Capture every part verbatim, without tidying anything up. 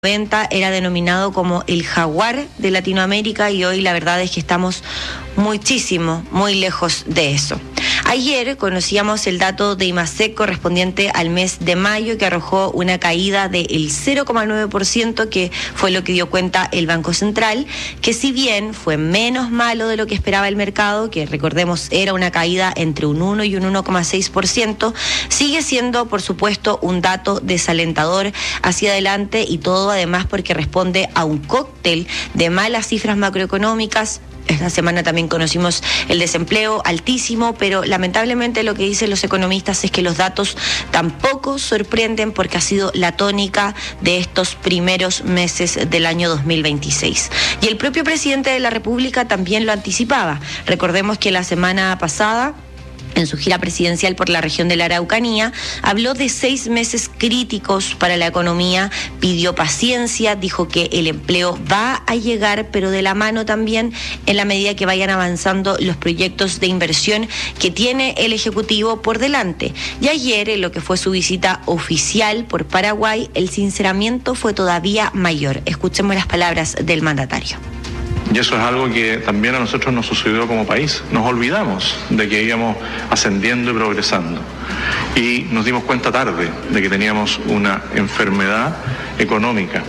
noventa era denominado como el jaguar de Latinoamérica y hoy la verdad es que estamos muchísimo, muy lejos de eso. Ayer conocíamos el dato de IMASEC correspondiente al mes de mayo que arrojó una caída del cero coma nueve por ciento, que fue lo que dio cuenta el Banco Central, que si bien fue menos malo de lo que esperaba el mercado, que recordemos era una caída entre un uno y un uno coma seis por ciento, sigue siendo por supuesto un dato desalentador hacia adelante, y todo además porque responde a un cóctel de malas cifras macroeconómicas. Esta semana también conocimos el desempleo altísimo, pero lamentablemente lo que dicen los economistas es que los datos tampoco sorprenden porque ha sido la tónica de estos primeros meses del año dos mil veintiséis. Y el propio presidente de la República también lo anticipaba. Recordemos que la semana pasada, en su gira presidencial por la región de la Araucanía, habló de seis meses críticos para la economía, pidió paciencia, dijo que el empleo va a llegar, pero de la mano también en la medida que vayan avanzando los proyectos de inversión que tiene el Ejecutivo por delante. Y ayer, en lo que fue su visita oficial por Paraguay, el sinceramiento fue todavía mayor. Escuchemos las palabras del mandatario. Y eso es algo que también a nosotros nos sucedió como país. Nos olvidamos de que íbamos ascendiendo y progresando. Y nos dimos cuenta tarde de que teníamos una enfermedad económica.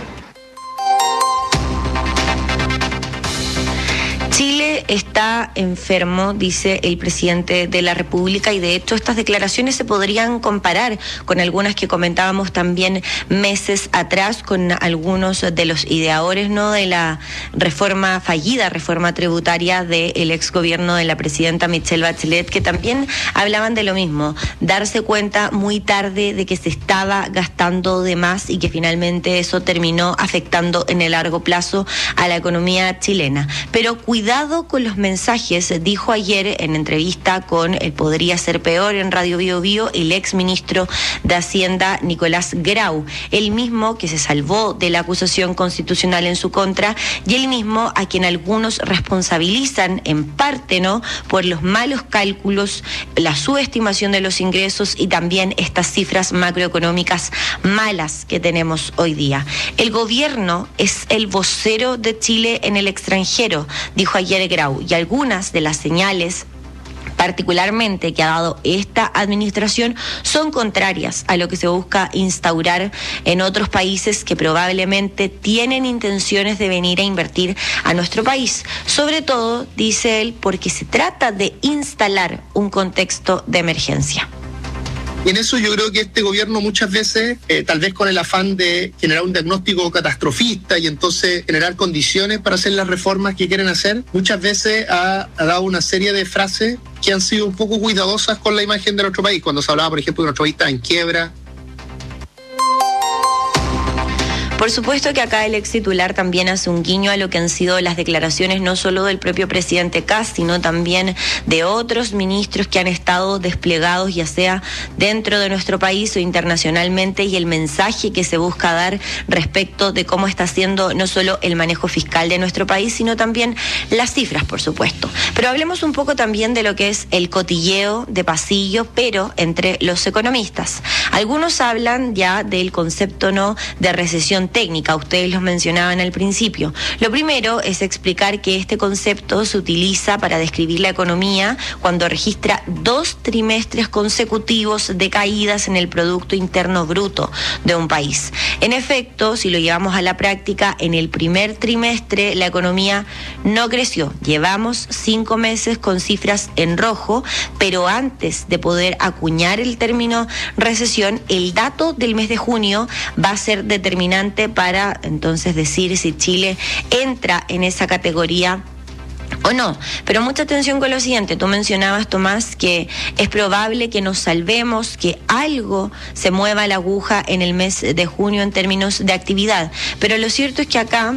Chile está enfermo, dice el presidente de la República, y de hecho estas declaraciones se podrían comparar con algunas que comentábamos también meses atrás con algunos de los ideadores, ¿no?, de la reforma fallida, reforma tributaria del exgobierno de la presidenta Michelle Bachelet, que también hablaban de lo mismo, darse cuenta muy tarde de que se estaba gastando de más y que finalmente eso terminó afectando en el largo plazo a la economía chilena. Pero cuidado Cuidado con los mensajes, dijo ayer en entrevista con el Podría Ser Peor en Radio Bio Bio el ex ministro de Hacienda Nicolás Grau, el mismo que se salvó de la acusación constitucional en su contra y el mismo a quien algunos responsabilizan en parte, ¿no?, por los malos cálculos, la subestimación de los ingresos y también estas cifras macroeconómicas malas que tenemos hoy día. El gobierno es el vocero de Chile en el extranjero, dijo ayer Grau, y algunas de las señales particularmente que ha dado esta administración son contrarias a lo que se busca instaurar en otros países que probablemente tienen intenciones de venir a invertir a nuestro país. Sobre todo, dice él, porque se trata de instalar un contexto de emergencia. Y en eso yo creo que este gobierno muchas veces, eh, tal vez con el afán de generar un diagnóstico catastrofista y entonces generar condiciones para hacer las reformas que quieren hacer, muchas veces ha, ha dado una serie de frases que han sido un poco cuidadosas con la imagen de nuestro país. Cuando se hablaba, por ejemplo, de nuestro país está en quiebra. Por supuesto que acá el ex titular también hace un guiño a lo que han sido las declaraciones no solo del propio presidente Kast, sino también de otros ministros que han estado desplegados ya sea dentro de nuestro país o internacionalmente, y el mensaje que se busca dar respecto de cómo está siendo no solo el manejo fiscal de nuestro país, sino también las cifras, por supuesto. Pero hablemos un poco también de lo que es el cotilleo de pasillo, pero entre los economistas. Algunos hablan ya del concepto, ¿no?, de recesión técnica, ustedes los mencionaban al principio. Lo primero es explicar que este concepto se utiliza para describir la economía cuando registra dos trimestres consecutivos de caídas en el Producto Interno Bruto de un país. En efecto, si lo llevamos a la práctica, en el primer trimestre la economía no creció. Llevamos cinco meses con cifras en rojo, pero antes de poder acuñar el término recesión, el dato del mes de junio va a ser determinante para entonces decir si Chile entra en esa categoría o no. Pero mucha atención con lo siguiente, tú mencionabas, Tomás, que es probable que nos salvemos, que algo se mueva la aguja en el mes de junio en términos de actividad, pero lo cierto es que acá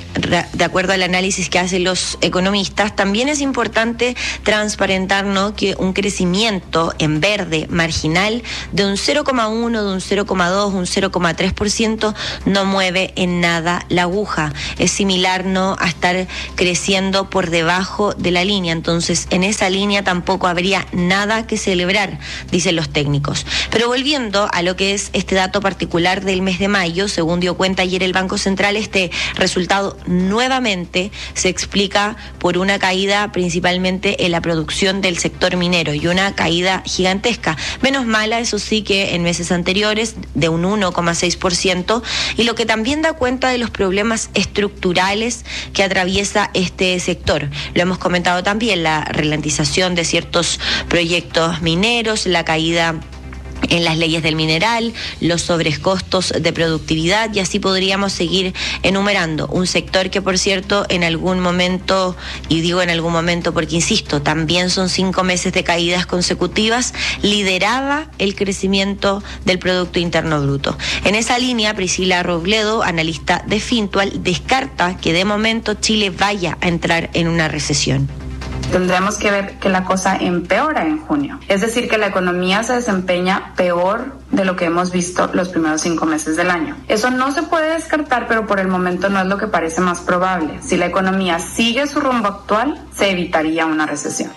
de acuerdo al análisis que hacen los economistas, también es importante transparentar, ¿no?, que un crecimiento en verde marginal de un cero coma uno, de un cero coma dos, un cero coma tres por ciento no mueve en nada la aguja. Es similar, ¿no?, a estar creciendo por debajo de la línea. Entonces, en esa línea tampoco habría nada que celebrar, dicen los técnicos. Pero volviendo a lo que es este dato particular del mes de mayo, según dio cuenta ayer el Banco Central, este resultado nuevamente se explica por una caída principalmente en la producción del sector minero y una caída gigantesca, menos mala, eso sí, que en meses anteriores, de un uno coma seis por ciento, y lo que también da cuenta de los problemas estructurales que atraviesa este sector. Lo hemos comentado también, la ralentización de ciertos proyectos mineros, la caída en las leyes del mineral, los sobrecostos de productividad, y así podríamos seguir enumerando. Un sector que, por cierto, en algún momento, y digo en algún momento porque insisto, también son cinco meses de caídas consecutivas, lideraba el crecimiento del Producto Interno Bruto. En esa línea, Priscila Robledo, analista de Fintual, descarta que de momento Chile vaya a entrar en una recesión. Tendremos que ver que la cosa empeora en junio. Es decir, que la economía se desempeña peor de lo que hemos visto los primeros cinco meses del año. Eso no se puede descartar, pero por el momento no es lo que parece más probable. Si la economía sigue su rumbo actual, se evitaría una recesión.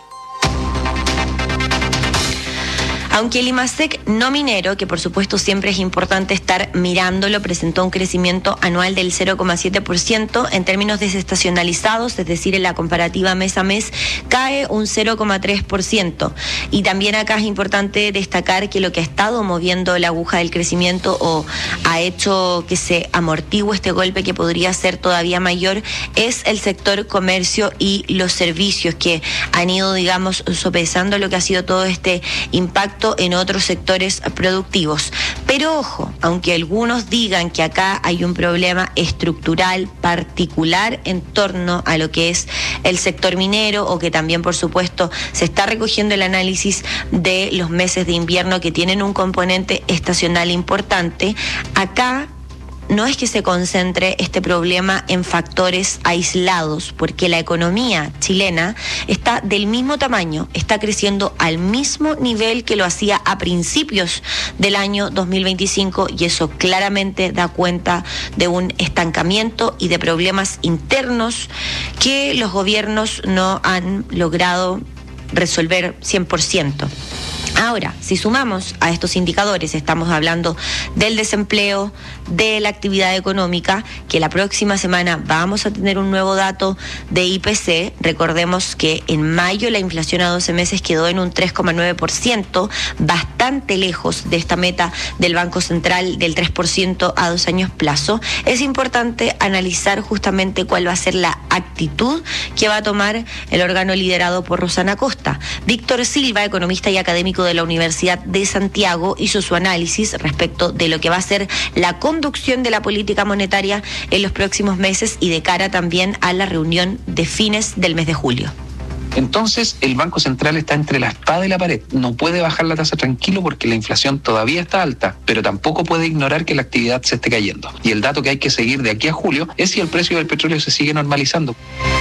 Aunque el IMASEC no minero, que por supuesto siempre es importante estar mirándolo, presentó un crecimiento anual del cero coma siete por ciento, en términos desestacionalizados, es decir, en la comparativa mes a mes, cae un cero coma tres por ciento. Y también acá es importante destacar que lo que ha estado moviendo la aguja del crecimiento o ha hecho que se amortigue este golpe, que podría ser todavía mayor, es el sector comercio y los servicios, que han ido, digamos, sopesando lo que ha sido todo este impacto en otros sectores productivos. Pero ojo, aunque algunos digan que acá hay un problema estructural particular en torno a lo que es el sector minero, o que también, por supuesto, se está recogiendo el análisis de los meses de invierno que tienen un componente estacional importante, acá no es que se concentre este problema en factores aislados, porque la economía chilena está del mismo tamaño, está creciendo al mismo nivel que lo hacía a principios del año dos mil veinticinco, y eso claramente da cuenta de un estancamiento y de problemas internos que los gobiernos no han logrado resolver cien por ciento. Ahora, si sumamos a estos indicadores, estamos hablando del desempleo, de la actividad económica, que la próxima semana vamos a tener un nuevo dato de I P C. Recordemos que en mayo la inflación a doce meses quedó en un tres coma nueve por ciento, bastante lejos de esta meta del Banco Central del tres por ciento a dos años plazo. Es importante analizar justamente cuál va a ser la actitud que va a tomar el órgano liderado por Rosana Costa. Víctor Silva, economista y académico de la Universidad de Santiago, hizo su análisis respecto de lo que va a ser la conducción de la política monetaria en los próximos meses y de cara también a la reunión de fines del mes de julio. Entonces, el Banco Central está entre la espada y la pared. No puede bajar la tasa tranquilo porque la inflación todavía está alta, pero tampoco puede ignorar que la actividad se esté cayendo. Y el dato que hay que seguir de aquí a julio es si el precio del petróleo se sigue normalizando.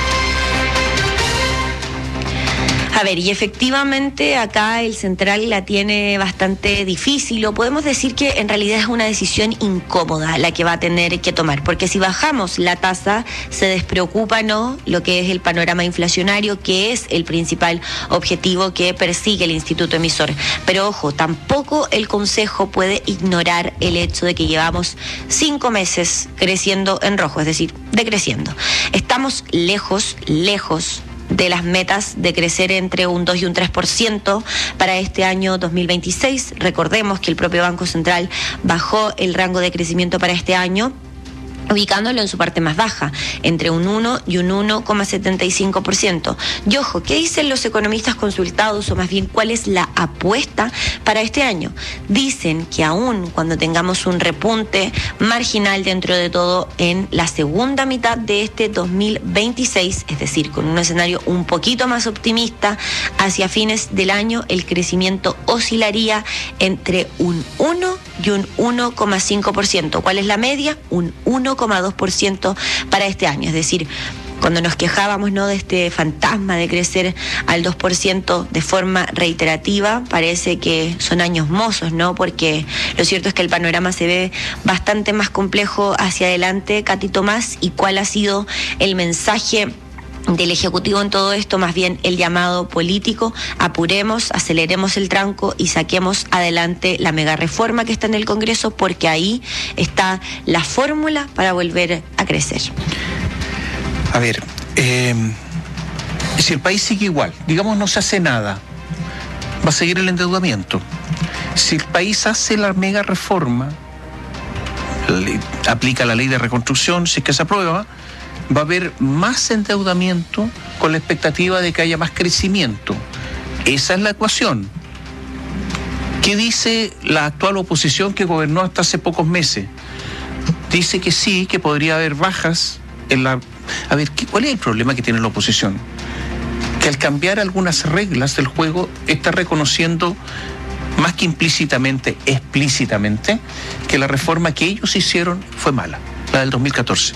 A ver, y efectivamente acá el central la tiene bastante difícil, o podemos decir que en realidad es una decisión incómoda la que va a tener que tomar, porque si bajamos la tasa se despreocupa, ¿no?, lo que es el panorama inflacionario, que es el principal objetivo que persigue el instituto emisor. Pero ojo, tampoco el Consejo puede ignorar el hecho de que llevamos cinco meses creciendo en rojo, es decir, decreciendo. Estamos lejos, lejos de las metas de crecer entre un dos y un tres por ciento para este año dos mil veintiséis. Recordemos que el propio Banco Central bajó el rango de crecimiento para este año, ubicándolo en su parte más baja, entre un uno y un uno coma setenta y cinco por ciento. Y ojo, ¿qué dicen los economistas consultados, o más bien cuál es la apuesta para este año? Dicen que aún cuando tengamos un repunte marginal dentro de todo en la segunda mitad de este dos mil veintiséis, es decir, con un escenario un poquito más optimista, hacia fines del año el crecimiento oscilaría entre un uno y un uno coma cinco por ciento. ¿Cuál es la media? Un uno coma dos por ciento para este año. Es decir, cuando nos quejábamos, ¿no?, de este fantasma de crecer al dos por ciento de forma reiterativa, parece que son años mozos, ¿no? Porque lo cierto es que el panorama se ve bastante más complejo hacia adelante. Katy Tomás, ¿y cuál ha sido el mensaje del Ejecutivo en todo esto? Más bien el llamado político: apuremos, aceleremos el tranco y saquemos adelante la mega reforma que está en el Congreso, porque ahí está la fórmula para volver a crecer. A ver, eh, si el país sigue igual, digamos no se hace nada, va a seguir el endeudamiento. Si el país hace la mega reforma, le, aplica la ley de reconstrucción, si es que se aprueba, va a haber más endeudamiento con la expectativa de que haya más crecimiento. Esa es la ecuación. ¿Qué dice la actual oposición que gobernó hasta hace pocos meses? Dice que sí, que podría haber bajas en la... A ver, ¿cuál es el problema que tiene la oposición? Que al cambiar algunas reglas del juego está reconociendo, más que implícitamente, explícitamente, que la reforma que ellos hicieron fue mala, la del dos mil catorce.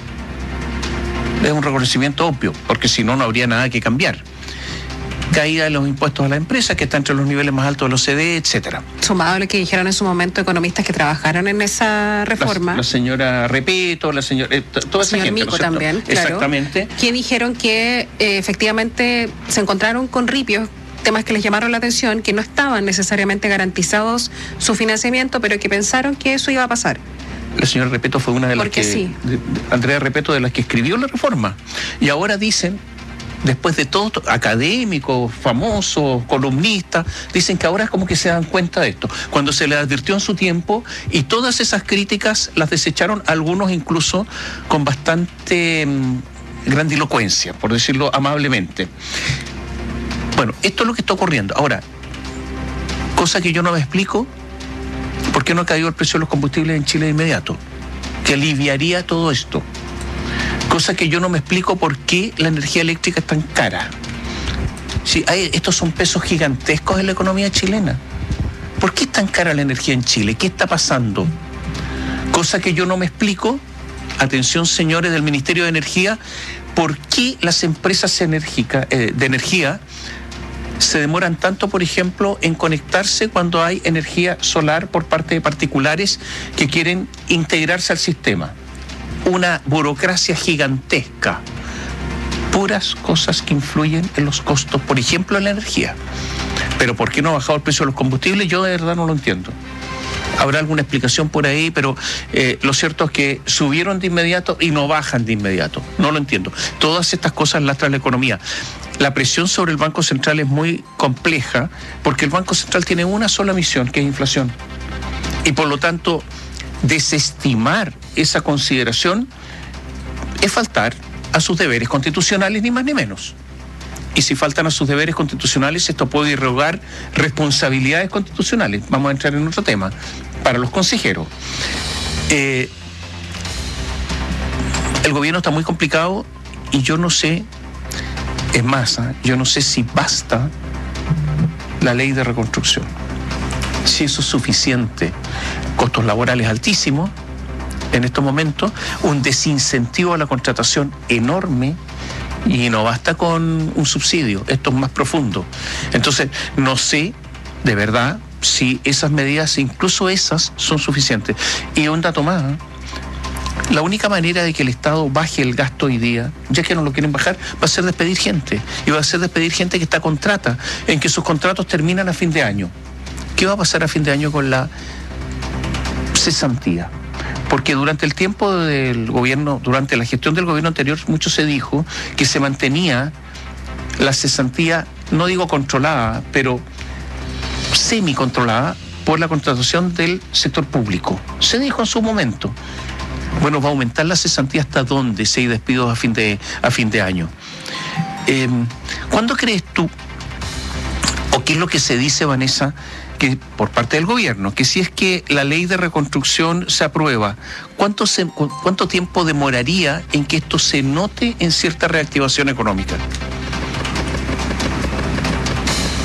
Es un reconocimiento obvio, porque si no, no habría nada que cambiar. Caída de los impuestos a la empresa, que está entre los niveles más altos de la O C D E, etcétera. Sumado a lo que dijeron en su momento economistas que trabajaron en esa reforma. La, la señora Repeto, la señora... Eh, toda esa señor gente, Mico ¿no es cierto? también, claro. Exactamente. Que dijeron que eh, efectivamente se encontraron con ripios, temas que les llamaron la atención, que no estaban necesariamente garantizados su financiamiento, pero que pensaron que eso iba a pasar. La señora Repeto fue una de las Porque que... sí. de, de, Andrea Repeto, de las que escribió la reforma. Y ahora dicen, después de todo, académicos, famosos, columnistas, dicen que ahora es como que se dan cuenta de esto. Cuando se les advirtió en su tiempo, y todas esas críticas las desecharon, algunos incluso con bastante mmm, grandilocuencia, por decirlo amablemente. Bueno, esto es lo que está ocurriendo. Ahora, cosa que yo no me explico, ¿por qué no ha caído el precio de los combustibles en Chile de inmediato? Que aliviaría todo esto. Cosa que yo no me explico por qué la energía eléctrica es tan cara. Sí, hay, estos son pesos gigantescos en la economía chilena. ¿Por qué es tan cara la energía en Chile? ¿Qué está pasando? Cosa que yo no me explico, atención señores del Ministerio de Energía, ¿por qué las empresas enérgica, eh, de energía se demoran tanto, por ejemplo, en conectarse cuando hay energía solar por parte de particulares que quieren integrarse al sistema? Una burocracia gigantesca. Puras cosas que influyen en los costos, por ejemplo, en la energía. Pero ¿por qué no ha bajado el precio de los combustibles? Yo de verdad no lo entiendo. Habrá alguna explicación por ahí, pero eh, lo cierto es que subieron de inmediato y no bajan de inmediato. No lo entiendo. Todas estas cosas lastran la economía. La presión sobre el Banco Central es muy compleja porque el Banco Central tiene una sola misión, que es inflación. Y por lo tanto, desestimar esa consideración es faltar a sus deberes constitucionales, ni más ni menos. Y si faltan a sus deberes constitucionales, esto puede irrogar responsabilidades constitucionales. Vamos a entrar en otro tema. Para los consejeros. Eh, el gobierno está muy complicado y yo no sé, es más, ¿eh? yo no sé si basta la ley de reconstrucción. Si eso es suficiente. Costos laborales altísimos en estos momentos, un desincentivo a la contratación enorme. Y no basta con un subsidio, esto es más profundo. Entonces, no sé, de verdad, si esas medidas, incluso esas, son suficientes. Y un dato más, ¿eh? La única manera de que el Estado baje el gasto hoy día, ya que no lo quieren bajar, va a ser despedir gente. Y va a ser despedir gente que está contrata, en que sus contratos terminan a fin de año. ¿Qué va a pasar a fin de año con la cesantía? Porque durante el tiempo del gobierno, durante la gestión del gobierno anterior, mucho se dijo que se mantenía la cesantía, no digo controlada, pero semi-controlada por la contratación del sector público. Se dijo en su momento. Bueno, va a aumentar la cesantía hasta dónde si hay despidos a fin de, a fin de año. Eh, ¿Cuándo crees tú, o qué es lo que se dice, Vanessa, que por parte del gobierno, que si es que la ley de reconstrucción se aprueba, ¿cuánto, se, cuánto tiempo demoraría en que esto se note en cierta reactivación económica?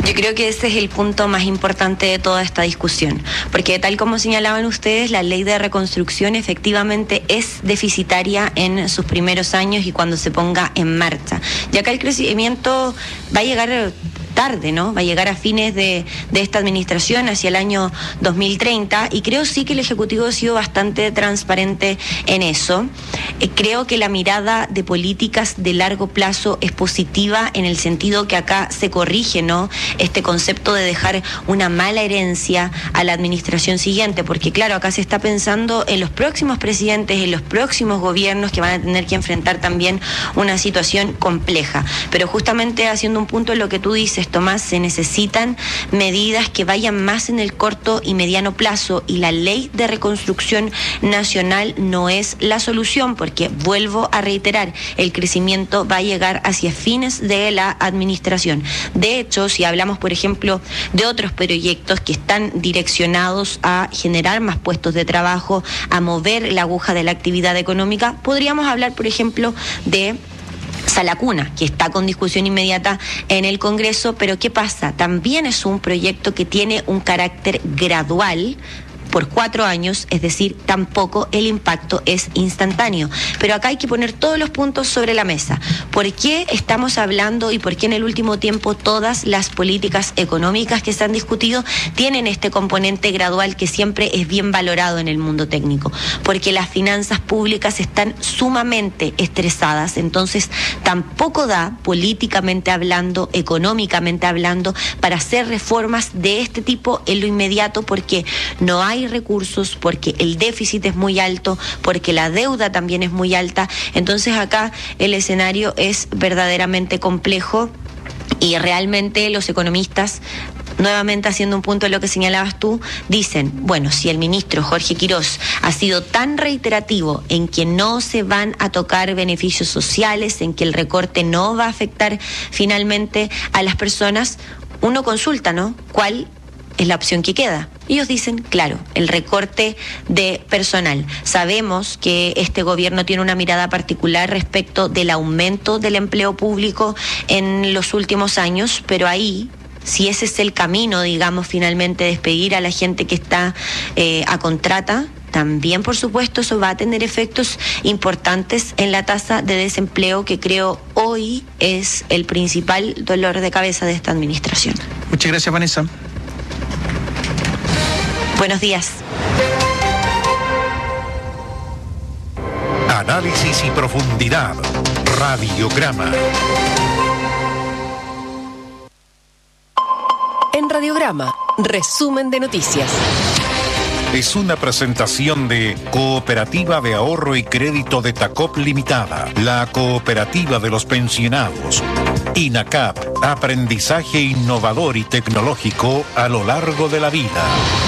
Yo creo que ese es el punto más importante de toda esta discusión, porque tal como señalaban ustedes, la ley de reconstrucción efectivamente es deficitaria en sus primeros años y cuando se ponga en marcha. Ya que el crecimiento va a llegar tarde, ¿no? Va a llegar a fines de, de esta administración, hacia el año dos mil treinta, y creo sí que el Ejecutivo ha sido bastante transparente en eso. Eh, creo que la mirada de políticas de largo plazo es positiva en el sentido que acá se corrige, ¿no? Este concepto de dejar una mala herencia a la administración siguiente, porque claro, acá se está pensando en los próximos presidentes, en los próximos gobiernos que van a tener que enfrentar también una situación compleja. Pero justamente haciendo un punto en lo que tú dices, Tomás, se necesitan medidas que vayan más en el corto y mediano plazo, y la ley de reconstrucción nacional no es la solución, porque vuelvo a reiterar, el crecimiento va a llegar hacia fines de la administración. De hecho, si hablamos, por ejemplo, de otros proyectos que están direccionados a generar más puestos de trabajo, a mover la aguja de la actividad económica, podríamos hablar, por ejemplo, de Sala Cuna, que está con discusión inmediata en el Congreso, pero ¿qué pasa? También es un proyecto que tiene un carácter gradual por cuatro años, es decir, tampoco el impacto es instantáneo. Pero acá hay que poner todos los puntos sobre la mesa. ¿Por qué estamos hablando y por qué en el último tiempo todas las políticas económicas que se han discutido tienen este componente gradual que siempre es bien valorado en el mundo técnico? Porque las finanzas públicas están sumamente estresadas, entonces tampoco da, políticamente hablando, económicamente hablando, para hacer reformas de este tipo en lo inmediato, porque no hay recursos, porque el déficit es muy alto, porque la deuda también es muy alta. Entonces acá el escenario es verdaderamente complejo y realmente los economistas, nuevamente haciendo un punto de lo que señalabas tú, dicen, bueno, si el ministro Jorge Quirós ha sido tan reiterativo en que no se van a tocar beneficios sociales, en que el recorte no va a afectar finalmente a las personas, uno consulta, ¿no? ¿Cuál es la opción que queda? Ellos dicen, claro, el recorte de personal. Sabemos que este gobierno tiene una mirada particular respecto del aumento del empleo público en los últimos años, pero ahí, si ese es el camino, digamos, finalmente despedir a la gente que está eh, a contrata, también, por supuesto, eso va a tener efectos importantes en la tasa de desempleo, que creo hoy es el principal dolor de cabeza de esta administración. Muchas gracias, Vanessa. Buenos días. Análisis y profundidad. Radiograma. En Radiograma, resumen de noticias. Es una presentación de Cooperativa de Ahorro y Crédito de Tacop Limitada, la cooperativa de los pensionados. INACAP, aprendizaje innovador y tecnológico a lo largo de la vida.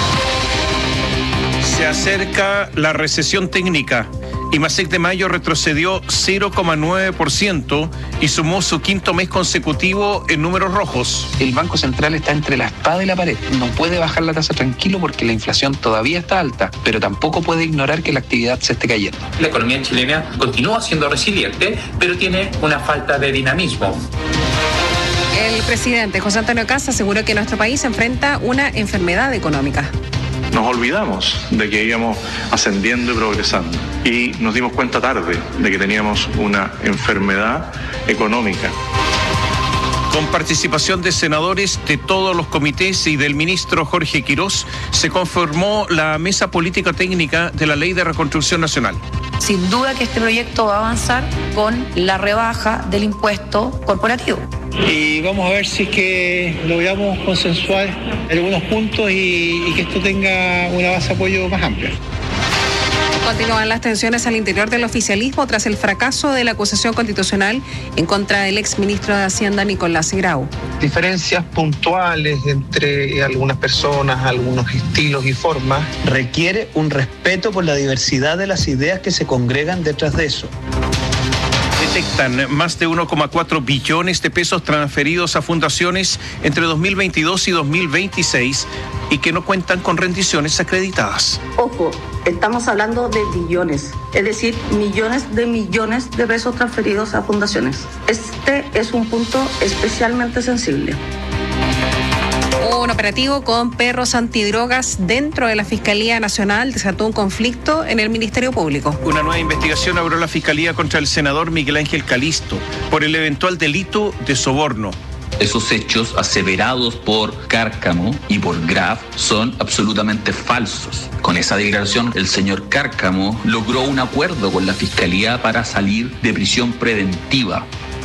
Se acerca la recesión técnica. IMASEC de mayo retrocedió cero coma nueve por ciento y sumó su quinto mes consecutivo en números rojos. El Banco Central está entre la espada y la pared. No puede bajar la tasa tranquilo porque la inflación todavía está alta, pero tampoco puede ignorar que la actividad se esté cayendo. La economía chilena continúa siendo resiliente, pero tiene una falta de dinamismo. El presidente José Antonio Kast aseguró que nuestro país enfrenta una enfermedad económica. Nos olvidamos de que íbamos ascendiendo y progresando y nos dimos cuenta tarde de que teníamos una enfermedad económica. Con participación de senadores de todos los comités y del ministro Jorge Quirós, se conformó la mesa política técnica de la Ley de Reconstrucción Nacional. Sin duda que este proyecto va a avanzar con la rebaja del impuesto corporativo. Y vamos a ver si es que logramos consensuar algunos puntos y, y que esto tenga una base de apoyo más amplia. Continúan las tensiones al interior del oficialismo tras el fracaso de la acusación constitucional en contra del exministro de Hacienda Nicolás Grau. Diferencias puntuales entre algunas personas, algunos estilos y formas. Requiere un respeto por la diversidad de las ideas que se congregan detrás de eso. Detectan más de uno coma cuatro billones de pesos transferidos a fundaciones entre dos mil veintidós y dos mil veintiséis y que no cuentan con rendiciones acreditadas. Ojo, estamos hablando de billones, es decir, millones de millones de pesos transferidos a fundaciones. Este es un punto especialmente sensible. Un operativo con perros antidrogas dentro de la Fiscalía Nacional desató un conflicto en el Ministerio Público. Una nueva investigación abrió la Fiscalía contra el senador Miguel Ángel Calisto por el eventual delito de soborno. Esos hechos aseverados por Cárcamo y por Graf son absolutamente falsos. Con esa declaración, el señor Cárcamo logró un acuerdo con la Fiscalía para salir de prisión preventiva.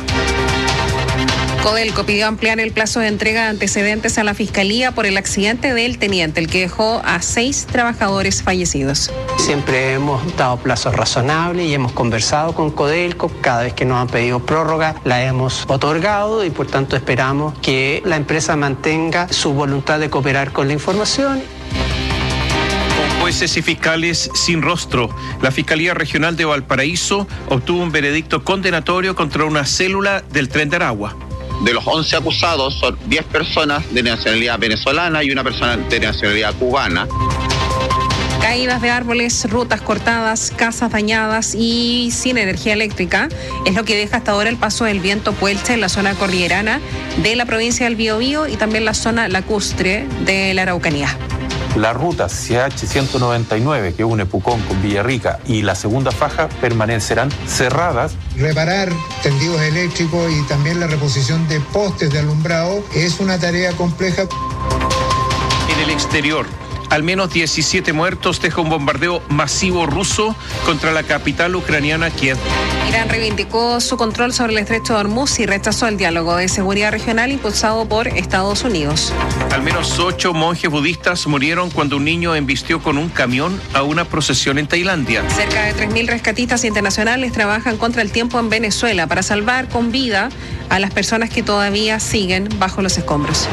Codelco pidió ampliar el plazo de entrega de antecedentes a la Fiscalía por el accidente del teniente, el que dejó a seis trabajadores fallecidos. Siempre hemos dado plazos razonables y hemos conversado con Codelco. Cada vez que nos han pedido prórroga la hemos otorgado y por tanto esperamos que la empresa mantenga su voluntad de cooperar con la información. Jueces y fiscales sin rostro. La Fiscalía Regional de Valparaíso obtuvo un veredicto condenatorio contra una célula del Tren de Aragua. De los once acusados son diez personas de nacionalidad venezolana y una persona de nacionalidad cubana. Caídas de árboles, rutas cortadas, casas dañadas y sin energía eléctrica es lo que deja hasta ahora el paso del viento Puelche en la zona cordillerana de la provincia del Biobío y también la zona lacustre de la Araucanía. La ruta C H ciento noventa y nueve que une Pucón con Villarrica y la segunda faja permanecerán cerradas. Reparar tendidos eléctricos y también la reposición de postes de alumbrado es una tarea compleja. En el exterior, al menos diecisiete muertos deja un bombardeo masivo ruso contra la capital ucraniana Kiev. Irán reivindicó su control sobre el estrecho de Hormuz y rechazó el diálogo de seguridad regional impulsado por Estados Unidos. Al menos ocho monjes budistas murieron cuando un niño embistió con un camión a una procesión en Tailandia. Cerca de tres mil rescatistas internacionales trabajan contra el tiempo en Venezuela para salvar con vida a las personas que todavía siguen bajo los escombros.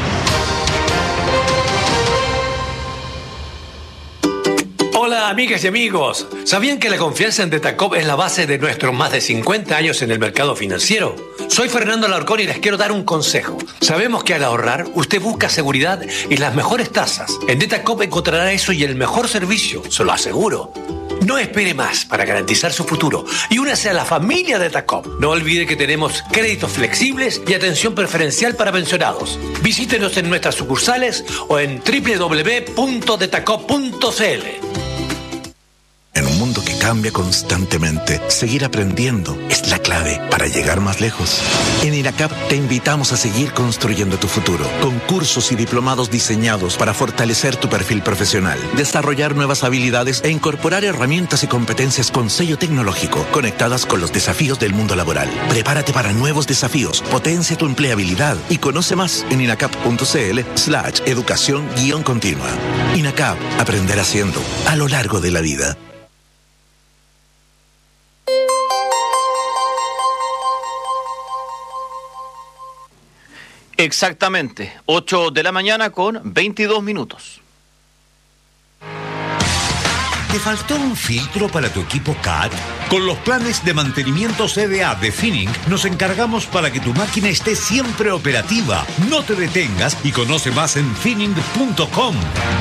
Hola amigas y amigos, ¿sabían que la confianza en Detacop es la base de nuestros más de cincuenta años en el mercado financiero? Soy Fernando Alarcón y les quiero dar un consejo. Sabemos que al ahorrar usted busca seguridad y las mejores tasas. En Detacop encontrará eso y el mejor servicio, se lo aseguro. No espere más para garantizar su futuro y únase a la familia de Detacop. No olvide que tenemos créditos flexibles y atención preferencial para pensionados. Visítenos en nuestras sucursales o en doble u doble u doble u punto detacop punto c l. En un mundo que cambia constantemente, seguir aprendiendo es la clave para llegar más lejos. En INACAP te invitamos a seguir construyendo tu futuro, con cursos y diplomados diseñados para fortalecer tu perfil profesional, desarrollar nuevas habilidades e incorporar herramientas y competencias con sello tecnológico, conectadas con los desafíos del mundo laboral. Prepárate para nuevos desafíos, potencia tu empleabilidad y conoce más en inacap punto c l slash educación guión continua. INACAP, aprender haciendo, a lo largo de la vida. Exactamente, ocho de la mañana con veintidós minutos. ¿Te faltó un filtro para tu equipo C A T? Con los planes de mantenimiento C D A de Finning nos encargamos para que tu máquina esté siempre operativa. No te detengas y conoce más en finning punto com.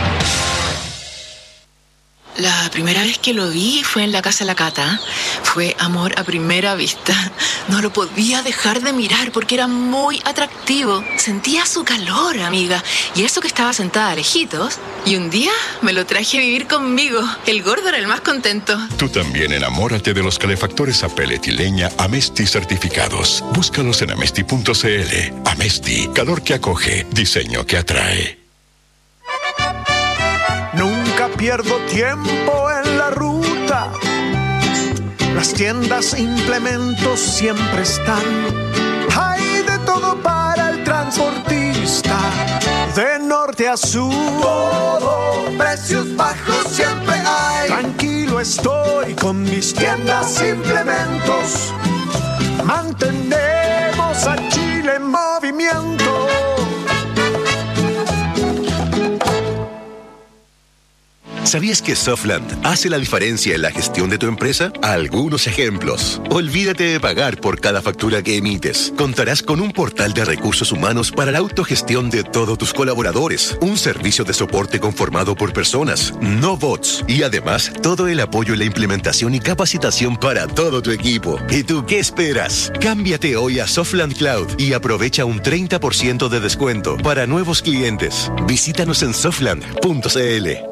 La primera vez que lo vi fue en la casa de la Cata. Fue amor a primera vista. No lo podía dejar de mirar porque era muy atractivo. Sentía su calor, amiga. Y eso que estaba sentada a lejitos. Y un día me lo traje a vivir conmigo. El gordo era el más contento. Tú también enamórate de los calefactores a pellet y leña Amesti certificados. Búscalos en amesti punto c l. Amesti, calor que acoge, diseño que atrae. Nunca pierdo tiempo en la ruta. Las tiendas e implementos siempre están. Hay de todo para el transportista. De norte a sur, todo, precios bajos siempre hay. Tranquilo estoy con mis tiendas e implementos. Mantenemos a Chile en movimiento. ¿Sabías que Softland hace la diferencia en la gestión de tu empresa? Algunos ejemplos. Olvídate de pagar por cada factura que emites. Contarás con un portal de recursos humanos para la autogestión de todos tus colaboradores. Un servicio de soporte conformado por personas, no bots. Y además, todo el apoyo en la implementación y capacitación para todo tu equipo. ¿Y tú qué esperas? Cámbiate hoy a Softland Cloud y aprovecha un treinta por ciento de descuento para nuevos clientes. Visítanos en softland punto c l.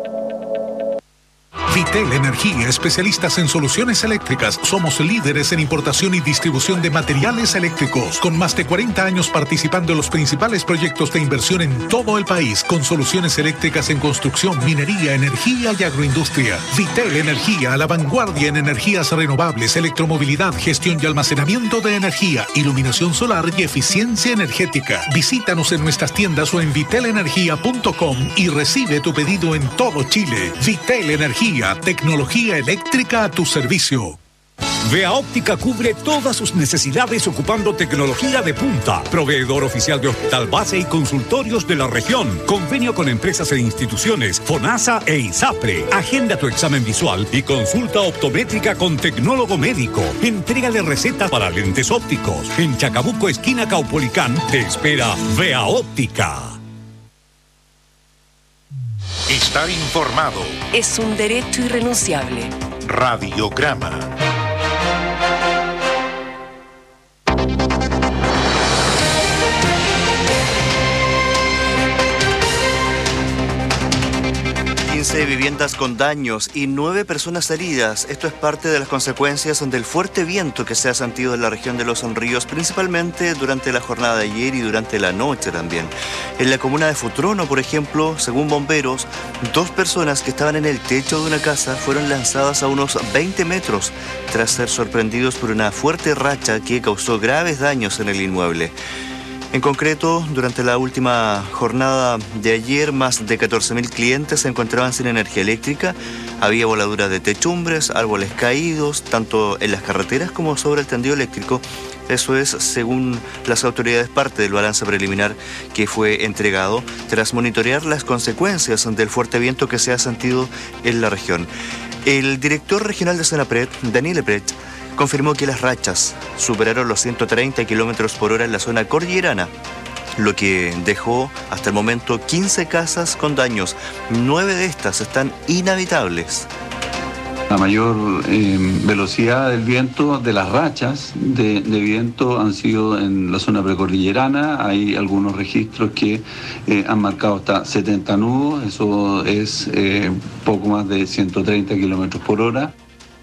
Vitel Energía, especialistas en soluciones eléctricas. Somos líderes en importación y distribución de materiales eléctricos, con más de cuarenta años participando en los principales proyectos de inversión en todo el país, con soluciones eléctricas en construcción, minería, energía y agroindustria. Vitel Energía, a la vanguardia en energías renovables, electromovilidad, gestión y almacenamiento de energía, iluminación solar y eficiencia energética. Visítanos en nuestras tiendas o en vitel energía punto com y recibe tu pedido en todo Chile. Vitel Energía, tecnología eléctrica a tu servicio. Vea Óptica cubre todas sus necesidades ocupando tecnología de punta. Proveedor oficial de Hospital Base y consultorios de la región. Convenio con empresas e instituciones, FONASA e ISAPRE. Agenda tu examen visual y consulta optométrica con tecnólogo médico. Entrega de receta para lentes ópticos. En Chacabuco, esquina Caupolicán, te espera Vea Óptica. Estar informado es un derecho irrenunciable. Radiograma. quince viviendas con daños y nueve personas heridas. Esto es parte de las consecuencias del fuerte viento que se ha sentido en la región de Los Ríos, principalmente durante la jornada de ayer y durante la noche también. En la comuna de Futrono, por ejemplo, según bomberos, dos personas que estaban en el techo de una casa fueron lanzadas a unos veinte metros tras ser sorprendidos por una fuerte racha que causó graves daños en el inmueble. En concreto, durante la última jornada de ayer, más de catorce mil clientes se encontraban sin energía eléctrica. Había voladuras de techumbres, árboles caídos, tanto en las carreteras como sobre el tendido eléctrico. Eso es, según las autoridades, parte del balance preliminar que fue entregado tras monitorear las consecuencias del fuerte viento que se ha sentido en la región. El director regional de Senapred, Daniel Epret, confirmó que las rachas superaron los ciento treinta kilómetros por hora en la zona cordillerana, lo que dejó hasta el momento quince casas con daños. Nueve de estas están inhabitables. La mayor eh, velocidad del viento, de las rachas de, de viento han sido en la zona precordillerana. Hay algunos registros que eh, han marcado hasta setenta nudos, eso es eh, poco más de ciento treinta kilómetros por hora.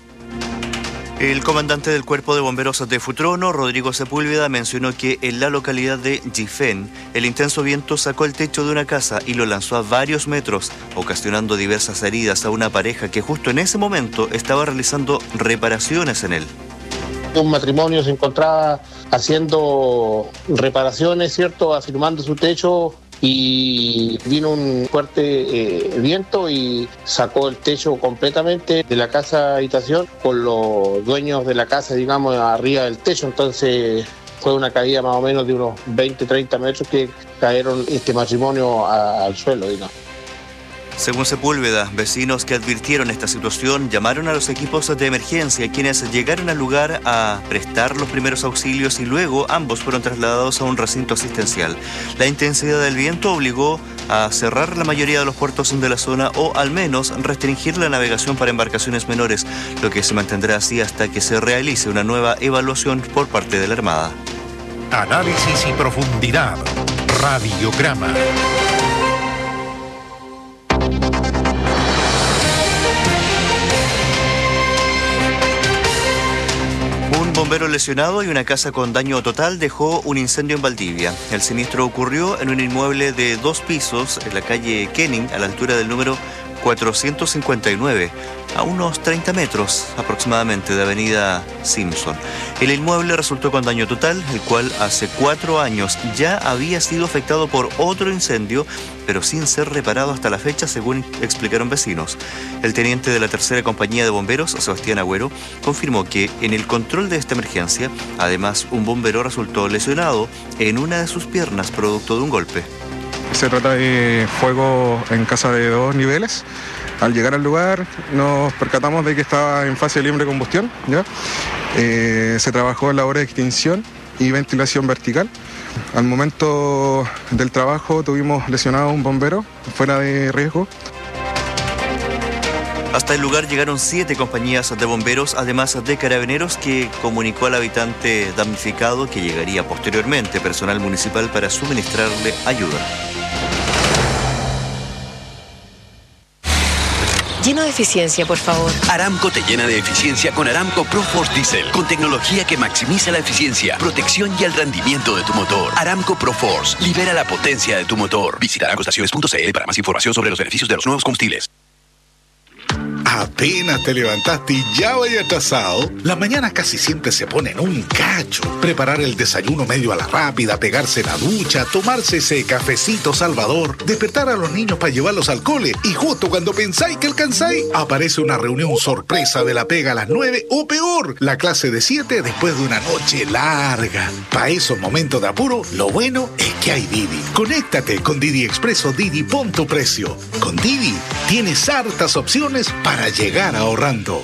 El comandante del Cuerpo de Bomberos de Futrono, Rodrigo Sepúlveda, mencionó que en la localidad de Gifén, el intenso viento sacó el techo de una casa y lo lanzó a varios metros, ocasionando diversas heridas a una pareja que justo en ese momento estaba realizando reparaciones en él. Un matrimonio se encontraba haciendo reparaciones, ¿cierto?, afirmando su techo, y vino un fuerte eh, viento y sacó el techo completamente de la casa habitación con los dueños de la casa, digamos, arriba del techo. Entonces fue una caída más o menos de unos veinte, treinta metros que cayeron este matrimonio a, al suelo, digamos. Según Sepúlveda, vecinos que advirtieron esta situación llamaron a los equipos de emergencia, quienes llegaron al lugar a prestar los primeros auxilios y luego ambos fueron trasladados a un recinto asistencial. La intensidad del viento obligó a cerrar la mayoría de los puertos de la zona o al menos restringir la navegación para embarcaciones menores, lo que se mantendrá así hasta que se realice una nueva evaluación por parte de la Armada. Análisis y profundidad. Radiograma. Un bombero lesionado y una casa con daño total dejó un incendio en Valdivia. El siniestro ocurrió en un inmueble de dos pisos en la calle Kenning, a la altura del número cuatrocientos cincuenta y nueve, a unos treinta metros aproximadamente de avenida Simpson. El inmueble resultó con daño total, el cual hace cuatro años ya había sido afectado por otro incendio, pero sin ser reparado hasta la fecha, según explicaron vecinos. El teniente de la tercera compañía de bomberos, Sebastián Agüero, confirmó que en el control de esta emergencia, además, un bombero resultó lesionado en una de sus piernas producto de un golpe. Se trata de fuego en casa de dos niveles. Al llegar al lugar nos percatamos de que estaba en fase de libre combustión, ¿ya? Eh, se trabajó en labores de extinción y ventilación vertical. Al momento del trabajo tuvimos lesionado a un bombero fuera de riesgo. Hasta el lugar llegaron siete compañías de bomberos, además de carabineros, que comunicó al habitante damnificado que llegaría posteriormente personal municipal para suministrarle ayuda. Lleno de eficiencia, por favor. Aramco te llena de eficiencia con Aramco ProForce Diesel, con tecnología que maximiza la eficiencia, protección y el rendimiento de tu motor. Aramco ProForce, libera la potencia de tu motor. Visita aramco estaciones punto c l para más información sobre los beneficios de los nuevos combustibles. Apenas te levantaste y ya vaya atrasado. Las mañanas casi siempre se ponen un cacho. Preparar el desayuno medio a la rápida, pegarse la ducha, tomarse ese cafecito salvador, despertar a los niños para llevarlos al cole y justo cuando pensáis que alcanzáis, aparece una reunión sorpresa de la pega a las nueve o peor, la clase de siete después de una noche larga. Para esos momentos de apuro, lo bueno es que hay Didi. Conéctate con Didi Express o Didi Pon tu Precio. Con Didi tienes hartas opciones para llegar ahorrando.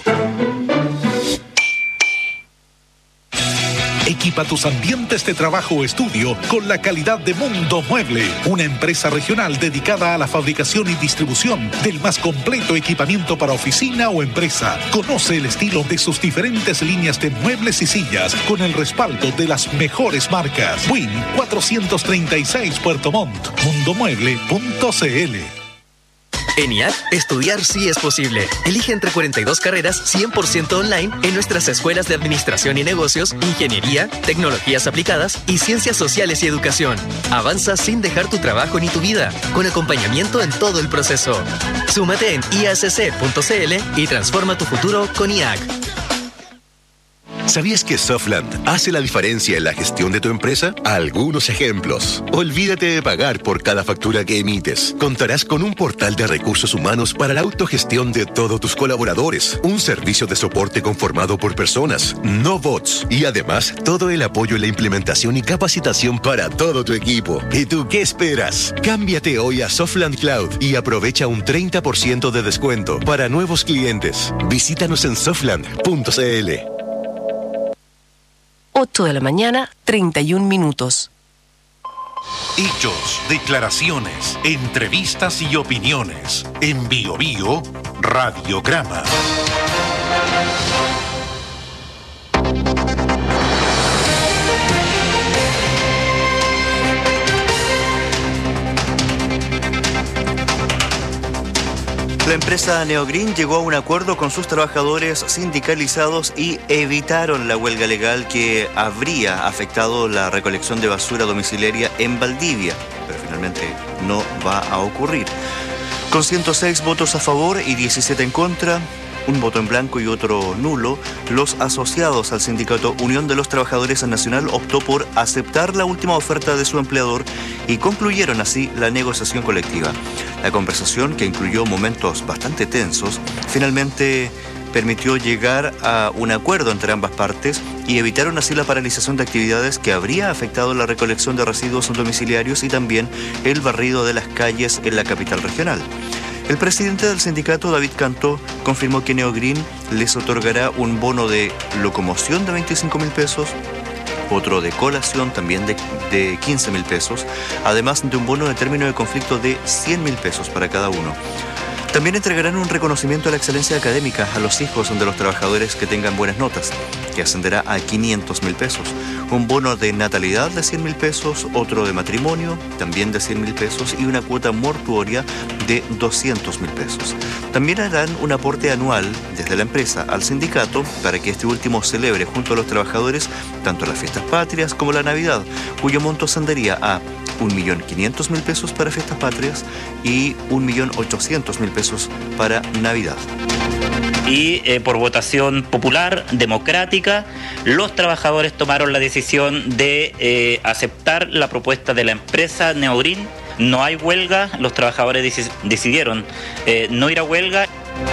Equipa tus ambientes de trabajo o estudio con la calidad de Mundo Mueble, una empresa regional dedicada a la fabricación y distribución del más completo equipamiento para oficina o empresa. Conoce el estilo de sus diferentes líneas de muebles y sillas con el respaldo de las mejores marcas. Win cuatrocientos treinta y seis Puerto Montt, mundo mueble punto c l. En I A C, estudiar sí es posible. Elige entre cuarenta y dos carreras cien por ciento online en nuestras escuelas de Administración y Negocios, Ingeniería, Tecnologías Aplicadas y Ciencias Sociales y Educación. Avanza sin dejar tu trabajo ni tu vida, con acompañamiento en todo el proceso. Súmate en i a c c punto c l y transforma tu futuro con I A C. ¿Sabías que Softland hace la diferencia en la gestión de tu empresa? Algunos ejemplos. Olvídate de pagar por cada factura que emites. Contarás con un portal de recursos humanos para la autogestión de todos tus colaboradores. Un servicio de soporte conformado por personas, no bots. Y además, todo el apoyo en la implementación y capacitación para todo tu equipo. ¿Y tú qué esperas? Cámbiate hoy a Softland Cloud y aprovecha un treinta por ciento de descuento para nuevos clientes. Visítanos en softland punto c l. ocho de la mañana, treinta y un minutos. Hechos, declaraciones, entrevistas y opiniones. En Bio Bio, Radiograma. La empresa Neogreen llegó a un acuerdo con sus trabajadores sindicalizados y evitaron la huelga legal que habría afectado la recolección de basura domiciliaria en Valdivia, pero finalmente no va a ocurrir. Con ciento seis votos a favor y diecisiete en contra, un voto en blanco y otro nulo, los asociados al sindicato Unión de los Trabajadores Nacional optó por aceptar la última oferta de su empleador y concluyeron así la negociación colectiva. La conversación, que incluyó momentos bastante tensos, finalmente permitió llegar a un acuerdo entre ambas partes y evitaron así la paralización de actividades que habría afectado la recolección de residuos domiciliarios y también el barrido de las calles en la capital regional. El presidente del sindicato, David Cantó, confirmó que Neogreen les otorgará un bono de locomoción de veinticinco mil pesos, otro de colación también de, de quince mil pesos, además de un bono de término de conflicto de cien mil pesos para cada uno. También entregarán un reconocimiento a la excelencia académica a los hijos de los trabajadores que tengan buenas notas, que ascenderá a quinientos mil pesos. Un bono de natalidad de cien mil pesos, otro de matrimonio, también de cien mil pesos, y una cuota mortuoria de doscientos mil pesos. También harán un aporte anual desde la empresa al sindicato para que este último celebre junto a los trabajadores tanto las fiestas patrias como la Navidad, cuyo monto ascendería a un millón quinientos mil pesos para fiestas patrias y un millón ochocientos mil pesos para Navidad. Y eh, por votación popular, democrática, los trabajadores tomaron la decisión de eh, aceptar la propuesta de la empresa Neogreen. No hay huelga, los trabajadores dec- decidieron eh, no ir a huelga.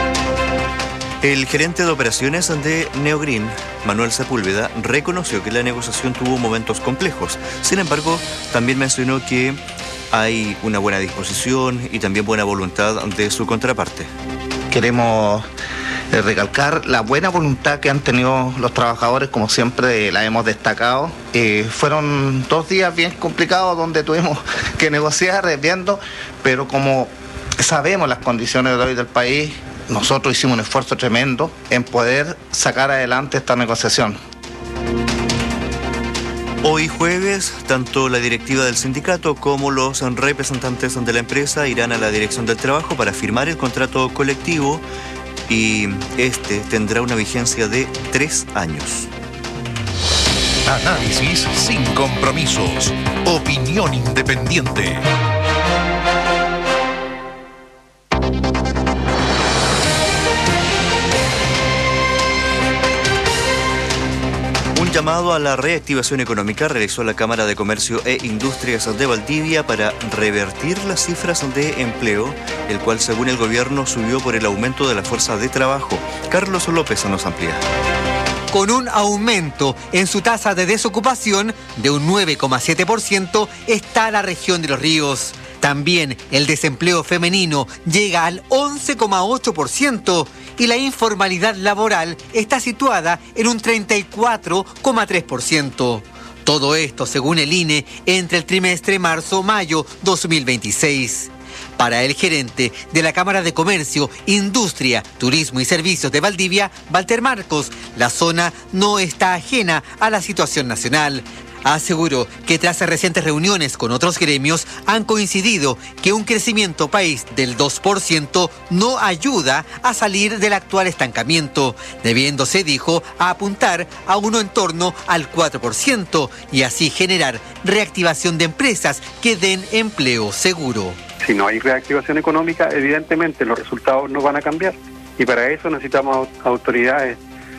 El gerente de operaciones de Neogreen, Manuel Sepúlveda, reconoció que la negociación tuvo momentos complejos. Sin embargo, también mencionó que hay una buena disposición y también buena voluntad de su contraparte. Queremos eh, recalcar la buena voluntad que han tenido los trabajadores, como siempre la hemos destacado. Eh, fueron dos días bien complicados donde tuvimos que negociar, viendo, pero como sabemos las condiciones de hoy del país, nosotros hicimos un esfuerzo tremendo en poder sacar adelante esta negociación. Hoy jueves, tanto la directiva del sindicato como los representantes de la empresa irán a la Dirección del Trabajo para firmar el contrato colectivo y este tendrá una vigencia de tres años. Análisis sin compromisos. Opinión independiente. Un llamado a la reactivación económica realizó la Cámara de Comercio e Industrias de Valdivia para revertir las cifras de empleo, el cual según el gobierno subió por el aumento de la fuerza de trabajo. Carlos López nos amplía. Con un aumento en su tasa de desocupación de un nueve coma siete por ciento está la región de Los Ríos. También el desempleo femenino llega al once coma ocho por ciento y la informalidad laboral está situada en un treinta y cuatro coma tres por ciento. Todo esto, según el I N E, entre el trimestre marzo-mayo dos mil veintiséis. Para el gerente de la Cámara de Comercio, Industria, Turismo y Servicios de Valdivia, Walter Marcos, la zona no está ajena a la situación nacional. Aseguró que tras recientes reuniones con otros gremios han coincidido que un crecimiento país del dos por ciento no ayuda a salir del actual estancamiento, debiéndose, dijo, a apuntar a uno en torno al cuatro por ciento y así generar reactivación de empresas que den empleo seguro. Si no hay reactivación económica, evidentemente los resultados no van a cambiar y para eso necesitamos autoridades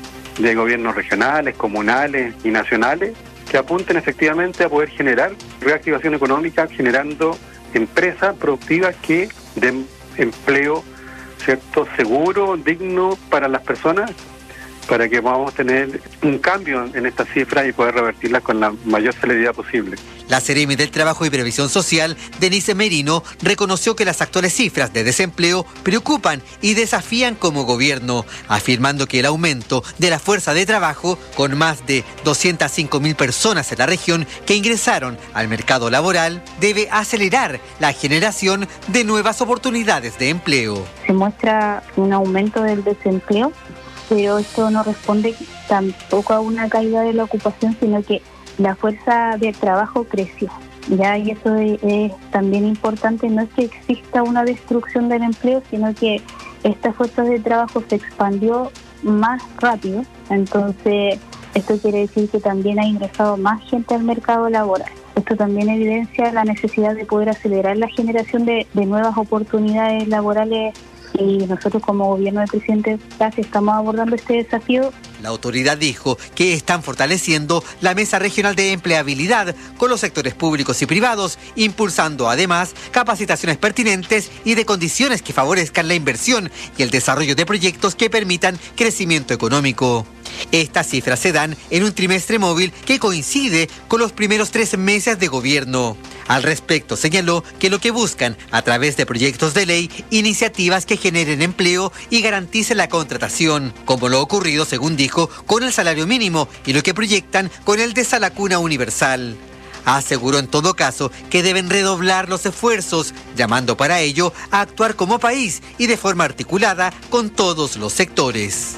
de gobiernos regionales, comunales y nacionales que apunten efectivamente a poder generar reactivación económica, generando empresas productivas que den empleo, ¿cierto?, seguro, digno para las personas, para que podamos tener un cambio en estas cifras y poder revertirlas con la mayor celeridad posible. La Seremi del Trabajo y Previsión Social, Denise Merino, reconoció que las actuales cifras de desempleo preocupan y desafían como gobierno, afirmando que el aumento de la fuerza de trabajo, con más de doscientas cinco mil personas en la región que ingresaron al mercado laboral, debe acelerar la generación de nuevas oportunidades de empleo. Se muestra un aumento del desempleo, pero esto no responde tampoco a una caída de la ocupación, sino que la fuerza de trabajo creció. Ya, y eso es, es también importante, no es que exista una destrucción del empleo, sino que esta fuerza de trabajo se expandió más rápido, entonces esto quiere decir que también ha ingresado más gente al mercado laboral. Esto también evidencia la necesidad de poder acelerar la generación de, de nuevas oportunidades laborales. Y nosotros como gobierno del presidente Lasso estamos abordando este desafío. La autoridad dijo que están fortaleciendo la Mesa Regional de Empleabilidad con los sectores públicos y privados, impulsando además capacitaciones pertinentes y de condiciones que favorezcan la inversión y el desarrollo de proyectos que permitan crecimiento económico. Estas cifras se dan en un trimestre móvil que coincide con los primeros tres meses de gobierno. Al respecto, señaló que lo que buscan a través de proyectos de ley, iniciativas que generen empleo y garanticen la contratación, como lo ocurrido, según dijo, con el salario mínimo y lo que proyectan con el de Salacuna Universal. Aseguró en todo caso que deben redoblar los esfuerzos, llamando para ello a actuar como país y de forma articulada con todos los sectores.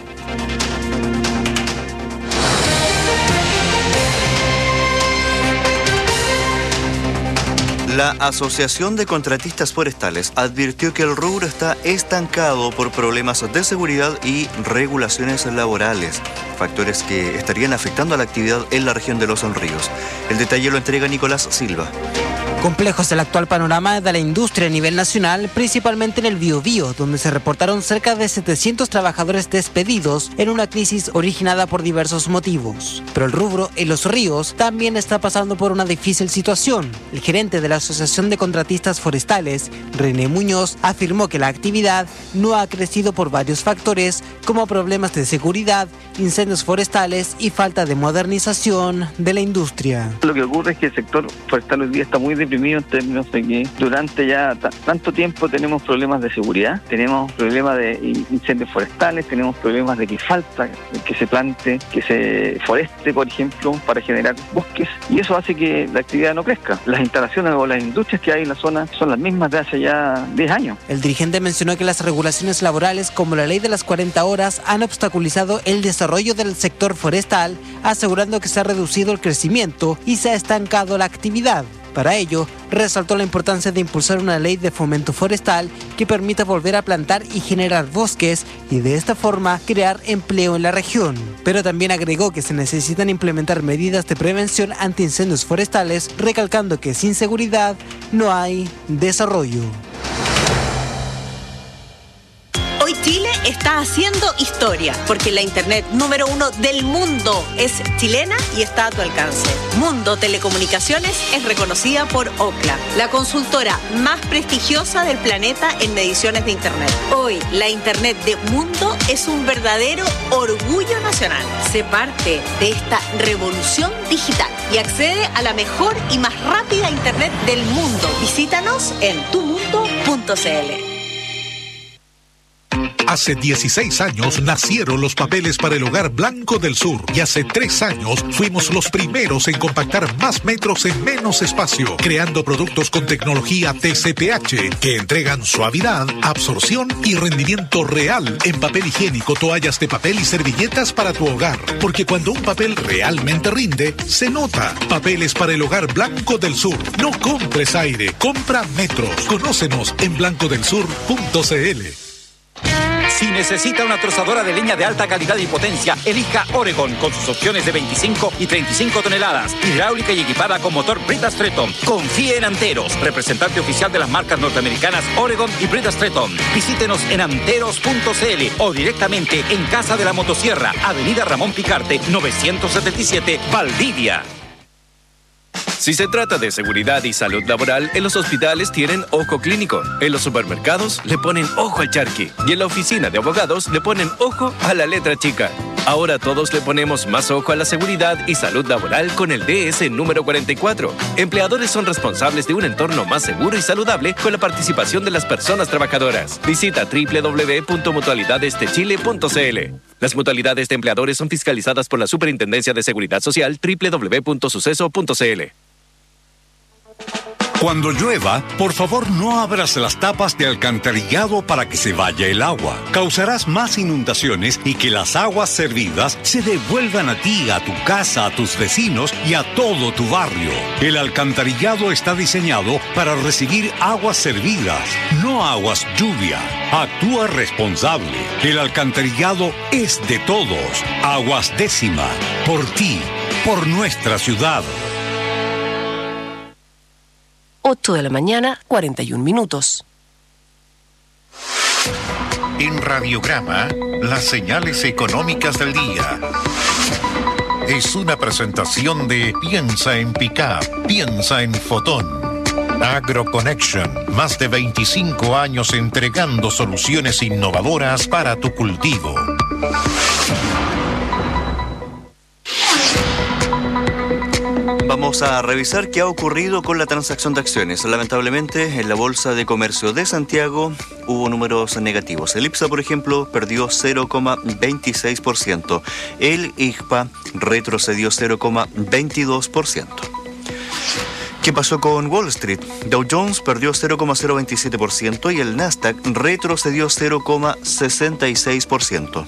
La Asociación de Contratistas Forestales advirtió que el rubro está estancado por problemas de seguridad y regulaciones laborales, factores que estarían afectando a la actividad en la región de Los Ríos. El detalle lo entrega Nicolás Silva. Complejo es el actual panorama de la industria a nivel nacional, principalmente en el Biobío, donde se reportaron cerca de setecientos trabajadores despedidos en una crisis originada por diversos motivos. Pero el rubro en Los Ríos también está pasando por una difícil situación. El gerente de la Asociación de Contratistas Forestales, René Muñoz, afirmó que la actividad no ha crecido por varios factores, como problemas de seguridad, incendios forestales y falta de modernización de la industria. Lo que ocurre es que el sector forestal hoy día está muy debilitado deprimido en términos de que durante ya t- tanto tiempo tenemos problemas de seguridad, tenemos problemas de incendios forestales, tenemos problemas de que falta que se plante, que se foreste, por ejemplo, para generar bosques, y eso hace que la actividad no crezca. Las instalaciones o las industrias que hay en la zona son las mismas de hace ya diez años. El dirigente mencionó que las regulaciones laborales, como la ley de las cuarenta horas, han obstaculizado el desarrollo del sector forestal, asegurando que se ha reducido el crecimiento y se ha estancado la actividad. Para ello, resaltó la importancia de impulsar una ley de fomento forestal que permita volver a plantar y generar bosques y de esta forma crear empleo en la región. Pero también agregó que se necesitan implementar medidas de prevención ante incendios forestales, recalcando que sin seguridad no hay desarrollo. Hoy Chile está haciendo historia, porque la internet número uno del mundo es chilena y está a tu alcance. Mundo Telecomunicaciones es reconocida por Ookla, la consultora más prestigiosa del planeta en mediciones de internet. Hoy, la internet de Mundo es un verdadero orgullo nacional. Sé parte de esta revolución digital y accede a la mejor y más rápida internet del mundo. Visítanos en tu mundo punto c l. Hace dieciséis años nacieron los papeles para el hogar Blanco del Sur y hace tres años fuimos los primeros en compactar más metros en menos espacio, creando productos con tecnología T C P H que entregan suavidad, absorción y rendimiento real en papel higiénico, toallas de papel y servilletas para tu hogar. Porque cuando un papel realmente rinde, se nota. Papeles para el hogar Blanco del Sur. No compres aire, compra metros. Conócenos en blanco del sur punto c l. Si necesita una trozadora de leña de alta calidad y potencia, elija Oregon con sus opciones de veinticinco y treinta y cinco toneladas, hidráulica y equipada con motor Brita Stretton. Confíe en Anteros, representante oficial de las marcas norteamericanas Oregon y Brita Stretton. Visítenos en anteros punto c l o directamente en Casa de la Motosierra, Avenida Ramón Picarte, novecientos setenta y siete, Valdivia. Si se trata de seguridad y salud laboral, en los hospitales tienen ojo clínico, en los supermercados le ponen ojo al charqui y en la oficina de abogados le ponen ojo a la letra chica. Ahora todos le ponemos más ojo a la seguridad y salud laboral con el D S número cuarenta y cuatro. Empleadores son responsables de un entorno más seguro y saludable con la participación de las personas trabajadoras. Visita doble u doble u doble u punto mutualidades de chile punto c l. Las mutualidades de empleadores son fiscalizadas por la Superintendencia de Seguridad Social, doble u doble u doble u punto suceso punto c l. Cuando llueva, por favor no abras las tapas de alcantarillado para que se vaya el agua. Causarás más inundaciones y que las aguas servidas se devuelvan a ti, a tu casa, a tus vecinos y a todo tu barrio. El alcantarillado está diseñado para recibir aguas servidas, no aguas lluvia. Actúa responsable. El alcantarillado es de todos. Aguas Décima. Por ti, por nuestra ciudad. ocho de la mañana, cuarenta y un minutos. En Radiograma, las señales económicas del día. Es una presentación de Piensa en Pickup, piensa en Fotón. AgroConnection, más de veinticinco años entregando soluciones innovadoras para tu cultivo. Vamos a revisar qué ha ocurrido con la transacción de acciones. Lamentablemente, en la Bolsa de Comercio de Santiago hubo números negativos. El IPSA, por ejemplo, perdió cero coma veintiséis por ciento. El I G P A retrocedió cero coma veintidós por ciento. ¿Qué pasó con Wall Street? Dow Jones perdió cero coma cero veintisiete por ciento y el Nasdaq retrocedió cero coma sesenta y seis por ciento.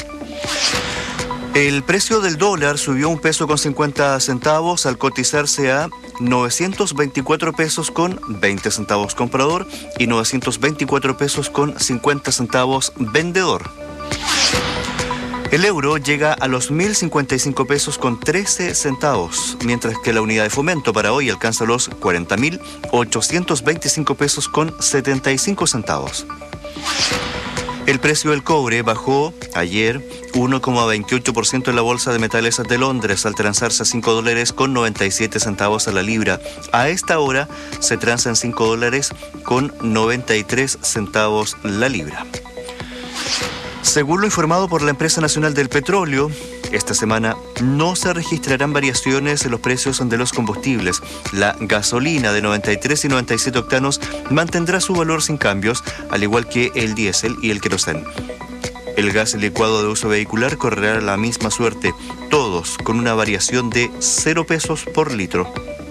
El precio del dólar subió un peso con cincuenta centavos al cotizarse a novecientos veinticuatro pesos con veinte centavos comprador y novecientos veinticuatro pesos con cincuenta centavos vendedor. El euro llega a los mil cincuenta y cinco pesos con trece centavos, mientras que la unidad de fomento para hoy alcanza los cuarenta mil ochocientos veinticinco pesos con setenta y cinco centavos. El precio del cobre bajó ayer uno coma veintiocho por ciento en la Bolsa de Metales de Londres al transarse a cinco dólares con noventa y siete centavos a la libra. A esta hora se transa en cinco dólares con noventa y tres centavos la libra. Según lo informado por la Empresa Nacional del Petróleo, esta semana no se registrarán variaciones en los precios de los combustibles. La gasolina de noventa y tres y noventa y siete octanos mantendrá su valor sin cambios, al igual que el diésel y el querosén. El gas licuado de uso vehicular correrá la misma suerte, todos con una variación de cero pesos por litro.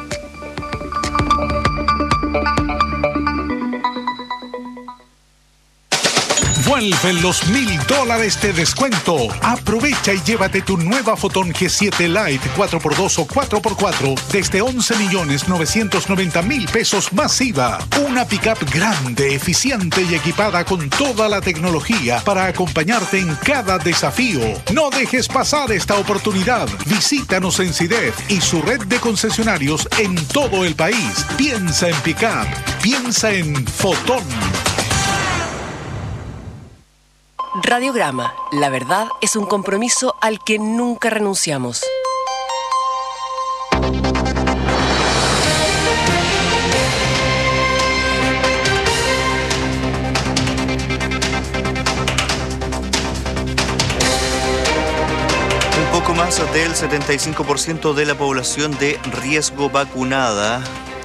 Vuelven los mil dólares de descuento. Aprovecha y llévate tu nueva Fotón G siete Lite cuatro por dos o cuatro por cuatro desde once millones novecientos noventa mil pesos más I V A. Una pickup grande, eficiente y equipada con toda la tecnología para acompañarte en cada desafío. No dejes pasar esta oportunidad. Visítanos en SIDEF y su red de concesionarios en todo el país. Piensa en pickup. Piensa en Fotón. Radiograma. La verdad es un compromiso al que nunca renunciamos. Un poco más del setenta y cinco por ciento de la población de riesgo vacunada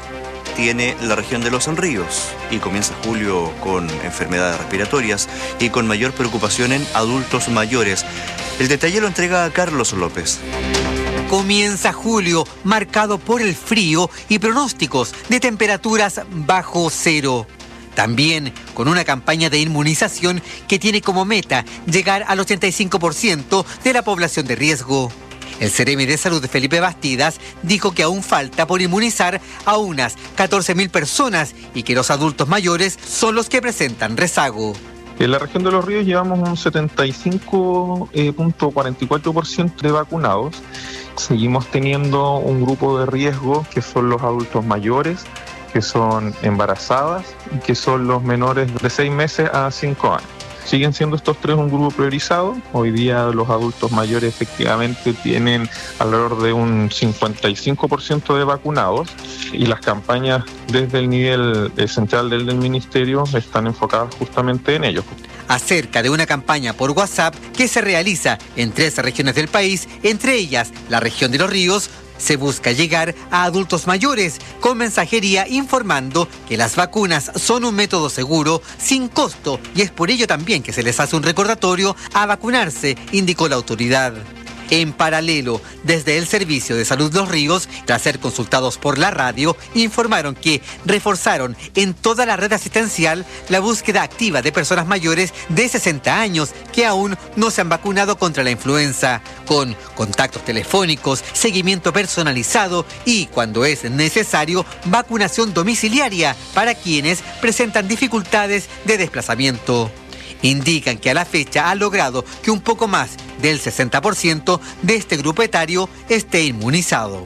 tiene la región de Los Ríos y comienza julio con enfermedades respiratorias y con mayor preocupación en adultos mayores. El detalle lo entrega a Carlos López. Comienza julio marcado por el frío y pronósticos de temperaturas bajo cero. También con una campaña de inmunización que tiene como meta llegar al ochenta y cinco por ciento de la población de riesgo. El Ceremi de Salud, Felipe Bastidas, dijo que aún falta por inmunizar a unas catorce mil personas y que los adultos mayores son los que presentan rezago. En la región de Los Ríos llevamos un setenta y cinco punto cuarenta y cuatro por ciento de vacunados. Seguimos teniendo un grupo de riesgo que son los adultos mayores, que son embarazadas y que son los menores de seis meses a cinco años. Siguen siendo estos tres un grupo priorizado. Hoy día los adultos mayores efectivamente tienen alrededor de un cincuenta y cinco por ciento de vacunados y las campañas desde el nivel central del, del ministerio están enfocadas justamente en ellos. Acerca de una campaña por WhatsApp que se realiza en tres regiones del país, entre ellas la región de Los Ríos, se busca llegar a adultos mayores con mensajería informando que las vacunas son un método seguro, sin costo, y es por ello también que se les hace un recordatorio a vacunarse, indicó la autoridad. En paralelo, desde el Servicio de Salud Los Ríos, tras ser consultados por la radio, informaron que reforzaron en toda la red asistencial la búsqueda activa de personas mayores de sesenta años que aún no se han vacunado contra la influenza, con contactos telefónicos, seguimiento personalizado y, cuando es necesario, vacunación domiciliaria para quienes presentan dificultades de desplazamiento. Indican que a la fecha ha logrado que un poco más del sesenta por ciento de este grupo etario esté inmunizado.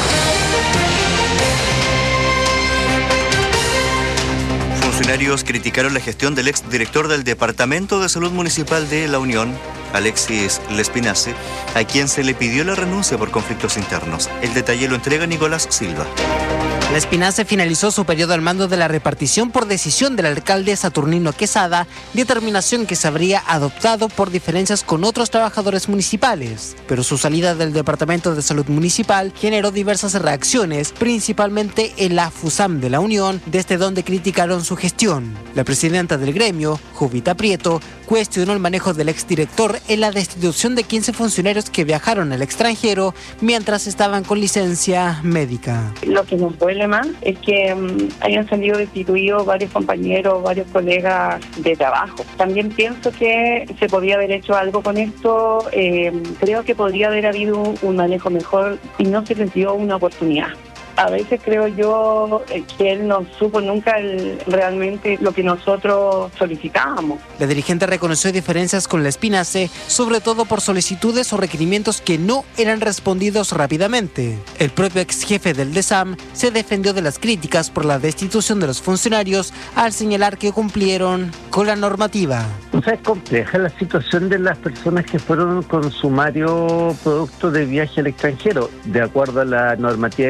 Funcionarios criticaron la gestión del exdirector del Departamento de Salud Municipal de La Unión, Alexis Lespinace, a quien se le pidió la renuncia por conflictos internos. El detalle lo entrega Nicolás Silva. Lespinace finalizó su periodo al mando de la repartición por decisión del alcalde Saturnino Quesada, determinación que se habría adoptado por diferencias con otros trabajadores municipales. Pero su salida del Departamento de Salud Municipal generó diversas reacciones, principalmente en la FUSAM de La Unión, desde donde criticaron su gestión. La presidenta del gremio, Jovita Prieto, cuestionó el manejo del exdirector en la destitución de quince funcionarios que viajaron al extranjero mientras estaban con licencia médica. Lo que nos duele más es que um, hayan salido destituidos varios compañeros, varios colegas de trabajo. También pienso que se podría haber hecho algo con esto. Eh, creo que podría haber habido un manejo mejor y no se les dio una oportunidad. A veces creo yo que él no supo nunca el, realmente lo que nosotros solicitábamos. La dirigente reconoció diferencias con Lespinace, sobre todo por solicitudes o requerimientos que no eran respondidos rápidamente. El propio ex jefe del DESAM se defendió de las críticas por la destitución de los funcionarios al señalar que cumplieron con la normativa. O sea, es compleja la situación de las personas que fueron con sumario producto de viaje al extranjero. De acuerdo a la normativa del Estatuto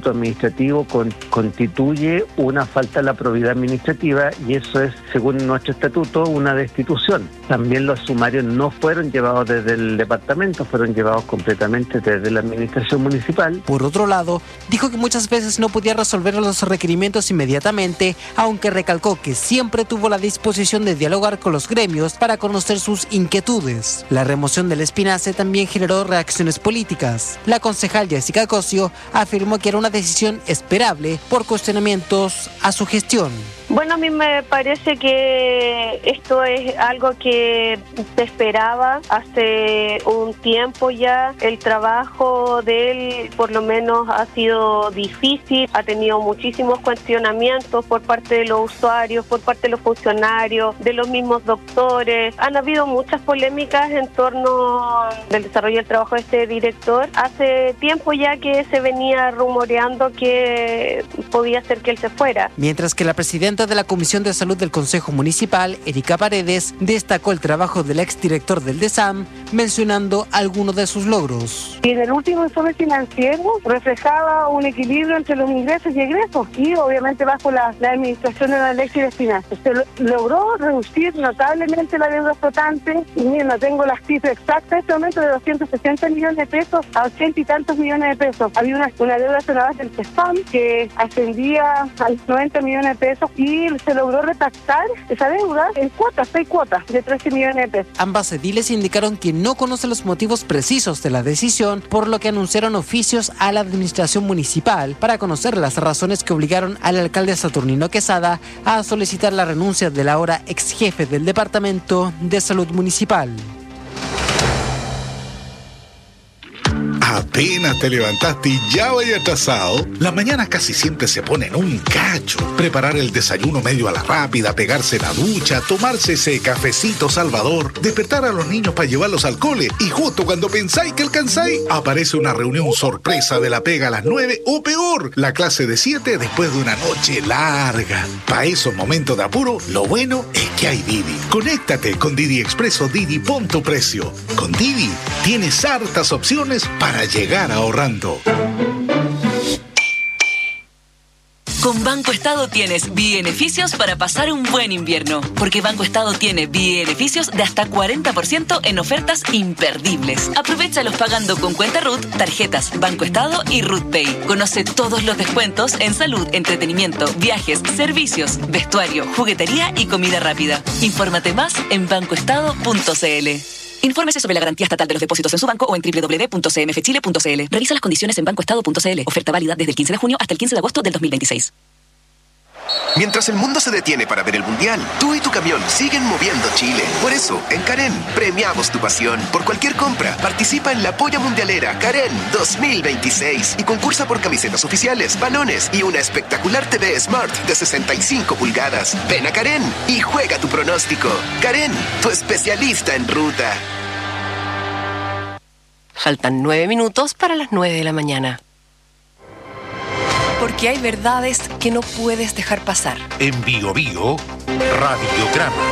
procedimiento administrativo con, constituye una falta a la probidad administrativa y eso es, según nuestro estatuto, una destitución. También los sumarios no fueron llevados desde el departamento, fueron llevados completamente desde la administración municipal. Por otro lado, dijo que muchas veces no podía resolver los requerimientos inmediatamente, aunque recalcó que siempre tuvo la disposición de dialogar con los gremios para conocer sus inquietudes. La remoción del Espinace también generó reacciones políticas. La concejal Jessica Cosio afirmó que era una decisión esperable por cuestionamientos a su gestión. Bueno, a mí me parece que esto es algo que se esperaba hace un tiempo ya. El trabajo de él por lo menos ha sido difícil, ha tenido muchísimos cuestionamientos por parte de los usuarios, por parte de los funcionarios, de los mismos doctores. Han habido muchas polémicas en torno del desarrollo del trabajo de este director. Hace tiempo ya que se venía rumoreando que podía ser que él se fuera. Mientras que la presidenta de la Comisión de Salud del Consejo Municipal, Erika Paredes, destacó el trabajo del exdirector del DESAM, mencionando algunos de sus logros. Y en el último informe financiero reflejaba un equilibrio entre los ingresos y egresos y obviamente bajo la, la administración de la Alexis Espinace. Se lo, logró reducir notablemente la deuda flotante y miren, no tengo las cifras exactas en este momento, de doscientos sesenta millones de pesos a ochenta y tantos millones de pesos. Había una, una deuda sonada del TESPAM que ascendía a los noventa millones de pesos y se logró repactar esa deuda en cuotas, seis cuotas de trece millones de pesos. Ambas ediles indicaron que no conocen los motivos precisos de la decisión, por lo que anunciaron oficios a la administración municipal para conocer las razones que obligaron al alcalde Saturnino Quesada a solicitar la renuncia del ahora ex jefe del Departamento de Salud Municipal. Apenas te levantaste y ya vaya atrasado. Las mañanas casi siempre se ponen un cacho. Preparar el desayuno medio a la rápida, pegarse la ducha, tomarse ese cafecito salvador, despertar a los niños para llevarlos al cole y justo cuando pensáis que alcanzáis, aparece una reunión sorpresa de la pega a las nueve o peor, la clase de siete después de una noche larga. Para esos momentos de apuro, lo bueno es que hay Didi. Conéctate con Didi Expreso Didi, pon tu precio. Con Didi tienes hartas opciones para llegar ahorrando. Con Banco Estado tienes beneficios para pasar un buen invierno, porque Banco Estado tiene beneficios de hasta cuarenta por ciento en ofertas imperdibles. Aprovéchalos pagando con cuenta R U T, tarjetas Banco Estado y R U T Pay. Conoce todos los descuentos en salud, entretenimiento, viajes, servicios, vestuario, juguetería y comida rápida. Infórmate más en banco estado punto c l. Infórmese sobre la garantía estatal de los depósitos en su banco o en doble u doble u doble u punto c m f chile punto c l. Revisa las condiciones en banco estado punto c l. Oferta válida desde el quince de junio hasta el quince de agosto del dos mil veintiséis. Mientras el mundo se detiene para ver el Mundial, tú y tu camión siguen moviendo Chile. Por eso, en Karen, premiamos tu pasión. Por cualquier compra, participa en la Polla Mundialera Karen dos mil veintiséis y concursa por camisetas oficiales, balones y una espectacular T V Smart de sesenta y cinco pulgadas. Ven a Karen y juega tu pronóstico. Karen, tu especialista en ruta. Faltan nueve minutos para las nueve de la mañana. Porque hay verdades que no puedes dejar pasar. En Bio Bio, Radiograma.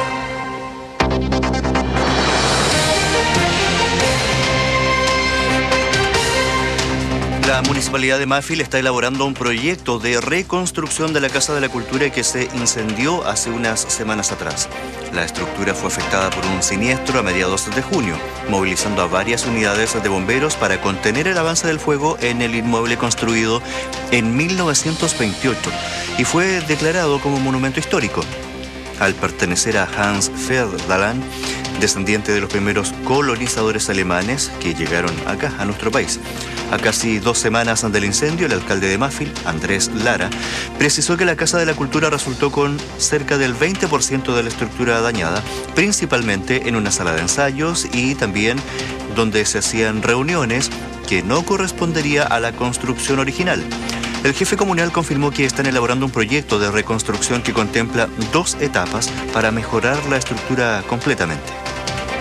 La Municipalidad de Mafil está elaborando un proyecto de reconstrucción de la Casa de la Cultura que se incendió hace unas semanas atrás. La estructura fue afectada por un siniestro a mediados de junio, movilizando a varias unidades de bomberos para contener el avance del fuego en el inmueble construido en mil novecientos veintiocho y fue declarado como monumento histórico. Al pertenecer a Hans Ferdinand, descendiente de los primeros colonizadores alemanes que llegaron acá, a nuestro país. A casi dos semanas del incendio, el alcalde de Mafil, Andrés Lara, precisó que la Casa de la Cultura resultó con cerca del veinte por ciento de la estructura dañada, principalmente en una sala de ensayos y también donde se hacían reuniones que no correspondería a la construcción original. El jefe comunal confirmó que están elaborando un proyecto de reconstrucción que contempla dos etapas para mejorar la estructura completamente.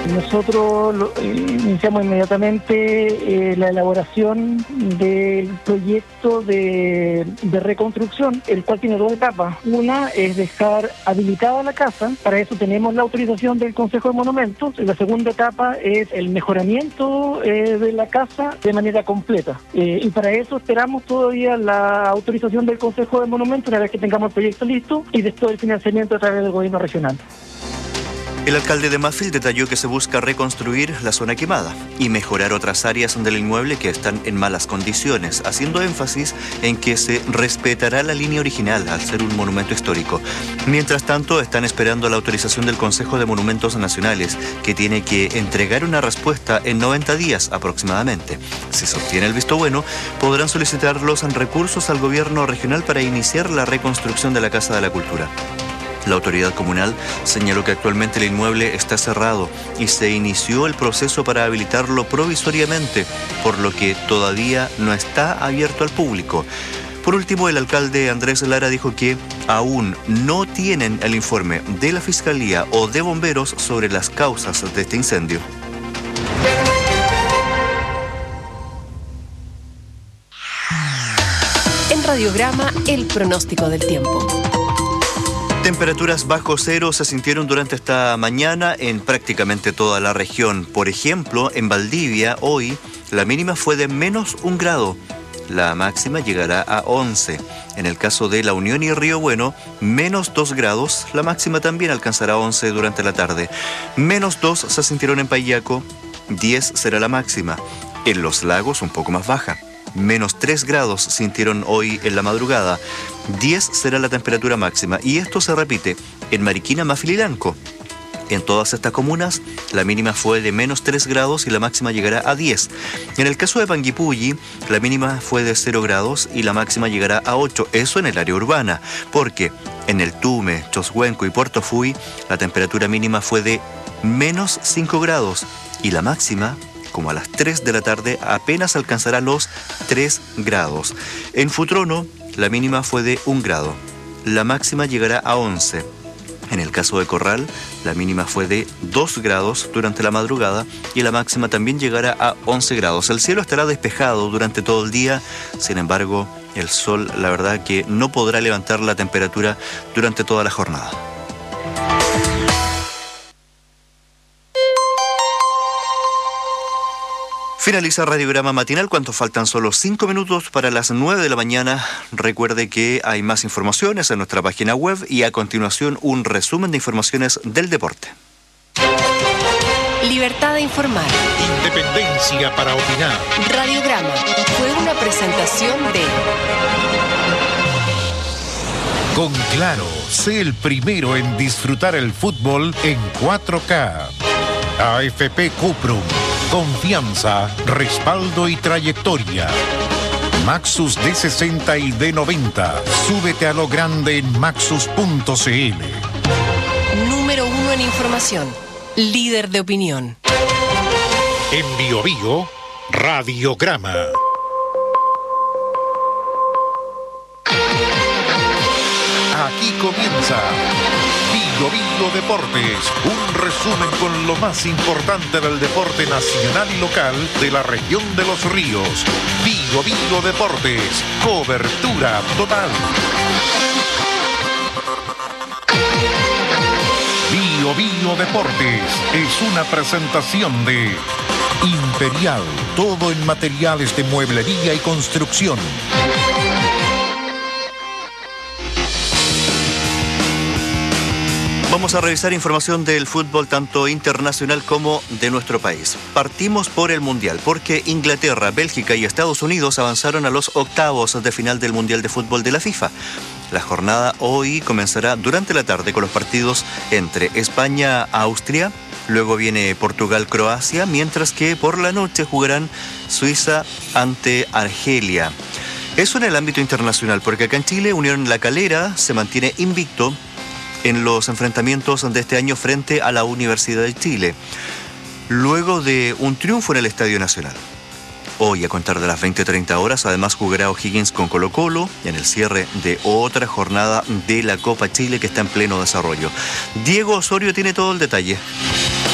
Nosotros lo, eh, iniciamos inmediatamente eh, la elaboración del proyecto de, de reconstrucción, el cual tiene dos etapas. Una es dejar habilitada la casa, para eso tenemos la autorización del Consejo de Monumentos. La segunda etapa es el mejoramiento eh, de la casa de manera completa. Eh, y para eso esperamos todavía la autorización del Consejo de Monumentos una vez que tengamos el proyecto listo y después el financiamiento a través del gobierno regional. El alcalde de Mafil detalló que se busca reconstruir la zona quemada y mejorar otras áreas del inmueble que están en malas condiciones, haciendo énfasis en que se respetará la línea original al ser un monumento histórico. Mientras tanto, están esperando la autorización del Consejo de Monumentos Nacionales, que tiene que entregar una respuesta en noventa días aproximadamente. Si se obtiene el visto bueno, podrán solicitar los recursos al gobierno regional para iniciar la reconstrucción de la Casa de la Cultura. La autoridad comunal señaló que actualmente el inmueble está cerrado y se inició el proceso para habilitarlo provisoriamente, por lo que todavía no está abierto al público. Por último, el alcalde Andrés Lara dijo que aún no tienen el informe de la Fiscalía o de bomberos sobre las causas de este incendio. En Radiograma, el pronóstico del tiempo. Temperaturas bajo cero se sintieron durante esta mañana en prácticamente toda la región. Por ejemplo, en Valdivia, hoy, la mínima fue de menos un grado. La máxima llegará a once. En el caso de La Unión y Río Bueno, menos dos grados. La máxima también alcanzará once durante la tarde. Menos dos se sintieron en Payaco. diez será la máxima. En Los Lagos, un poco más baja. Menos tres grados sintieron hoy en la madrugada. diez será la temperatura máxima. Y esto se repite en Mariquina, Mafil y Lanco. En todas estas comunas, la mínima fue de menos tres grados y la máxima llegará a diez. En el caso de Panguipulli, la mínima fue de cero grados y la máxima llegará a ocho. Eso en el área urbana, porque en el Tume, Choshuenco y Puerto Fui, la temperatura mínima fue de menos cinco grados y la máxima, como a las tres de la tarde, apenas alcanzará los tres grados. En Futrono, la mínima fue de un grado. La máxima llegará a once. En el caso de Corral, la mínima fue de dos grados durante la madrugada y la máxima también llegará a once grados. El cielo estará despejado durante todo el día, sin embargo, el sol, la verdad que no podrá levantar la temperatura durante toda la jornada. Finaliza Radiograma Matinal cuando faltan solo cinco minutos para las nueve de la mañana. Recuerde que hay más informaciones en nuestra página web y a continuación un resumen de informaciones del deporte. Libertad de informar. Independencia para opinar. Radiograma fue una presentación de... Con Claro, sé el primero en disfrutar el fútbol en cuatro K. A F P Cuprum. Confianza, respaldo y trayectoria. Maxus D sesenta y D noventa. Súbete a lo grande en maxus punto c l. Número uno en información. Líder de opinión. En Bio Bio, Radiograma. Aquí comienza Bio Bio Deportes, un resumen con lo más importante del deporte nacional y local de la región de Los Ríos. Bio Bio Deportes, cobertura total. Bio Bio Deportes es una presentación de Imperial, todo en materiales de mueblería y construcción. Vamos a revisar información del fútbol tanto internacional como de nuestro país. Partimos por el Mundial, porque Inglaterra, Bélgica y Estados Unidos avanzaron a los octavos de final del Mundial de Fútbol de la FIFA. La jornada hoy comenzará durante la tarde con los partidos entre España-Austria, luego viene Portugal-Croacia, mientras que por la noche jugarán Suiza ante Argelia. Eso en el ámbito internacional, porque acá en Chile, Unión La Calera se mantiene invicto en los enfrentamientos de este año frente a la Universidad de Chile, luego de un triunfo en el Estadio Nacional. Hoy, a contar de las veinte treinta horas, además jugará O'Higgins con Colo-Colo en el cierre de otra jornada de la Copa Chile que está en pleno desarrollo. Diego Osorio tiene todo el detalle.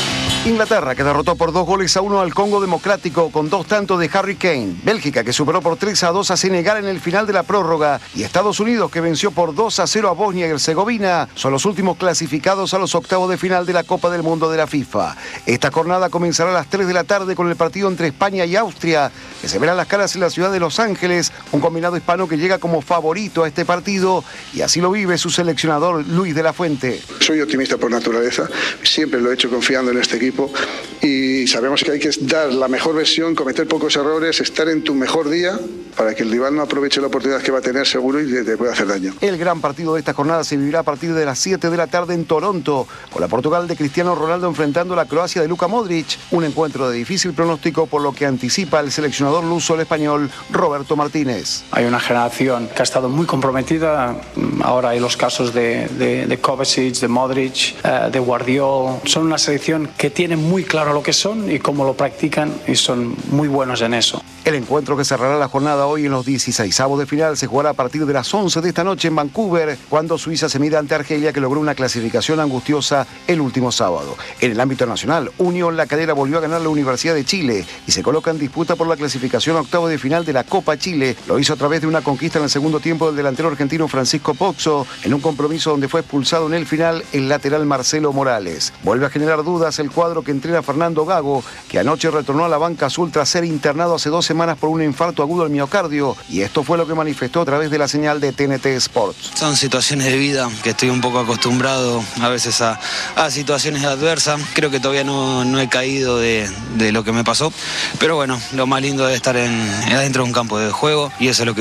Inglaterra, que derrotó por dos goles a uno al Congo Democrático con dos tantos de Harry Kane. Bélgica, que superó por tres a dos a Senegal en el final de la prórroga. Y Estados Unidos, que venció por dos a cero a Bosnia y Herzegovina, son los últimos clasificados a los octavos de final de la Copa del Mundo de la FIFA. Esta jornada comenzará a las tres de la tarde con el partido entre España y Austria, que se verán las caras en la ciudad de Los Ángeles, un combinado hispano que llega como favorito a este partido, y así lo vive su seleccionador Luis de la Fuente. Soy optimista por naturaleza, siempre lo he hecho confiando en este equipo. Y sabemos que hay que dar la mejor versión, cometer pocos errores, estar en tu mejor día para que el rival no aproveche la oportunidad que va a tener seguro y te pueda hacer daño. El gran partido de esta jornada se vivirá a partir de las siete de la tarde en Toronto, con la Portugal de Cristiano Ronaldo enfrentando a la Croacia de Luka Modric, un encuentro de difícil pronóstico por lo que anticipa el seleccionador luso, el español Roberto Martínez. Hay una generación que ha estado muy comprometida, ahora hay los casos de, de, de Kovacic, de Modric, uh, de Guardiola. Son una selección que tiene muy claro lo que son y cómo lo practican, y son muy buenos en eso. El encuentro que cerrará la jornada hoy en los dieciseisavos de final se jugará a partir de las once de esta noche en Vancouver, cuando Suiza se mida ante Argelia, que logró una clasificación angustiosa el último sábado. En el ámbito nacional, Unión La Calera volvió a ganar la Universidad de Chile y se coloca en disputa por la clasificación a octavos de final de la Copa Chile. Lo hizo a través de una conquista en el segundo tiempo del delantero argentino Francisco Poxo, en un compromiso donde fue expulsado en el final el lateral Marcelo Morales. Vuelve a generar dudas el cuadro que entrena Fernando Gago, que anoche retornó a la banca azul tras ser internado hace dos semanas por un infarto agudo al miocardio, y esto fue lo que manifestó a través de la señal de T N T Sports. Son situaciones de vida que estoy un poco acostumbrado a veces a, a situaciones adversas. Creo que todavía no, no he caído de, de lo que me pasó, pero bueno, lo más lindo es estar en, adentro de un campo de juego, y eso es lo que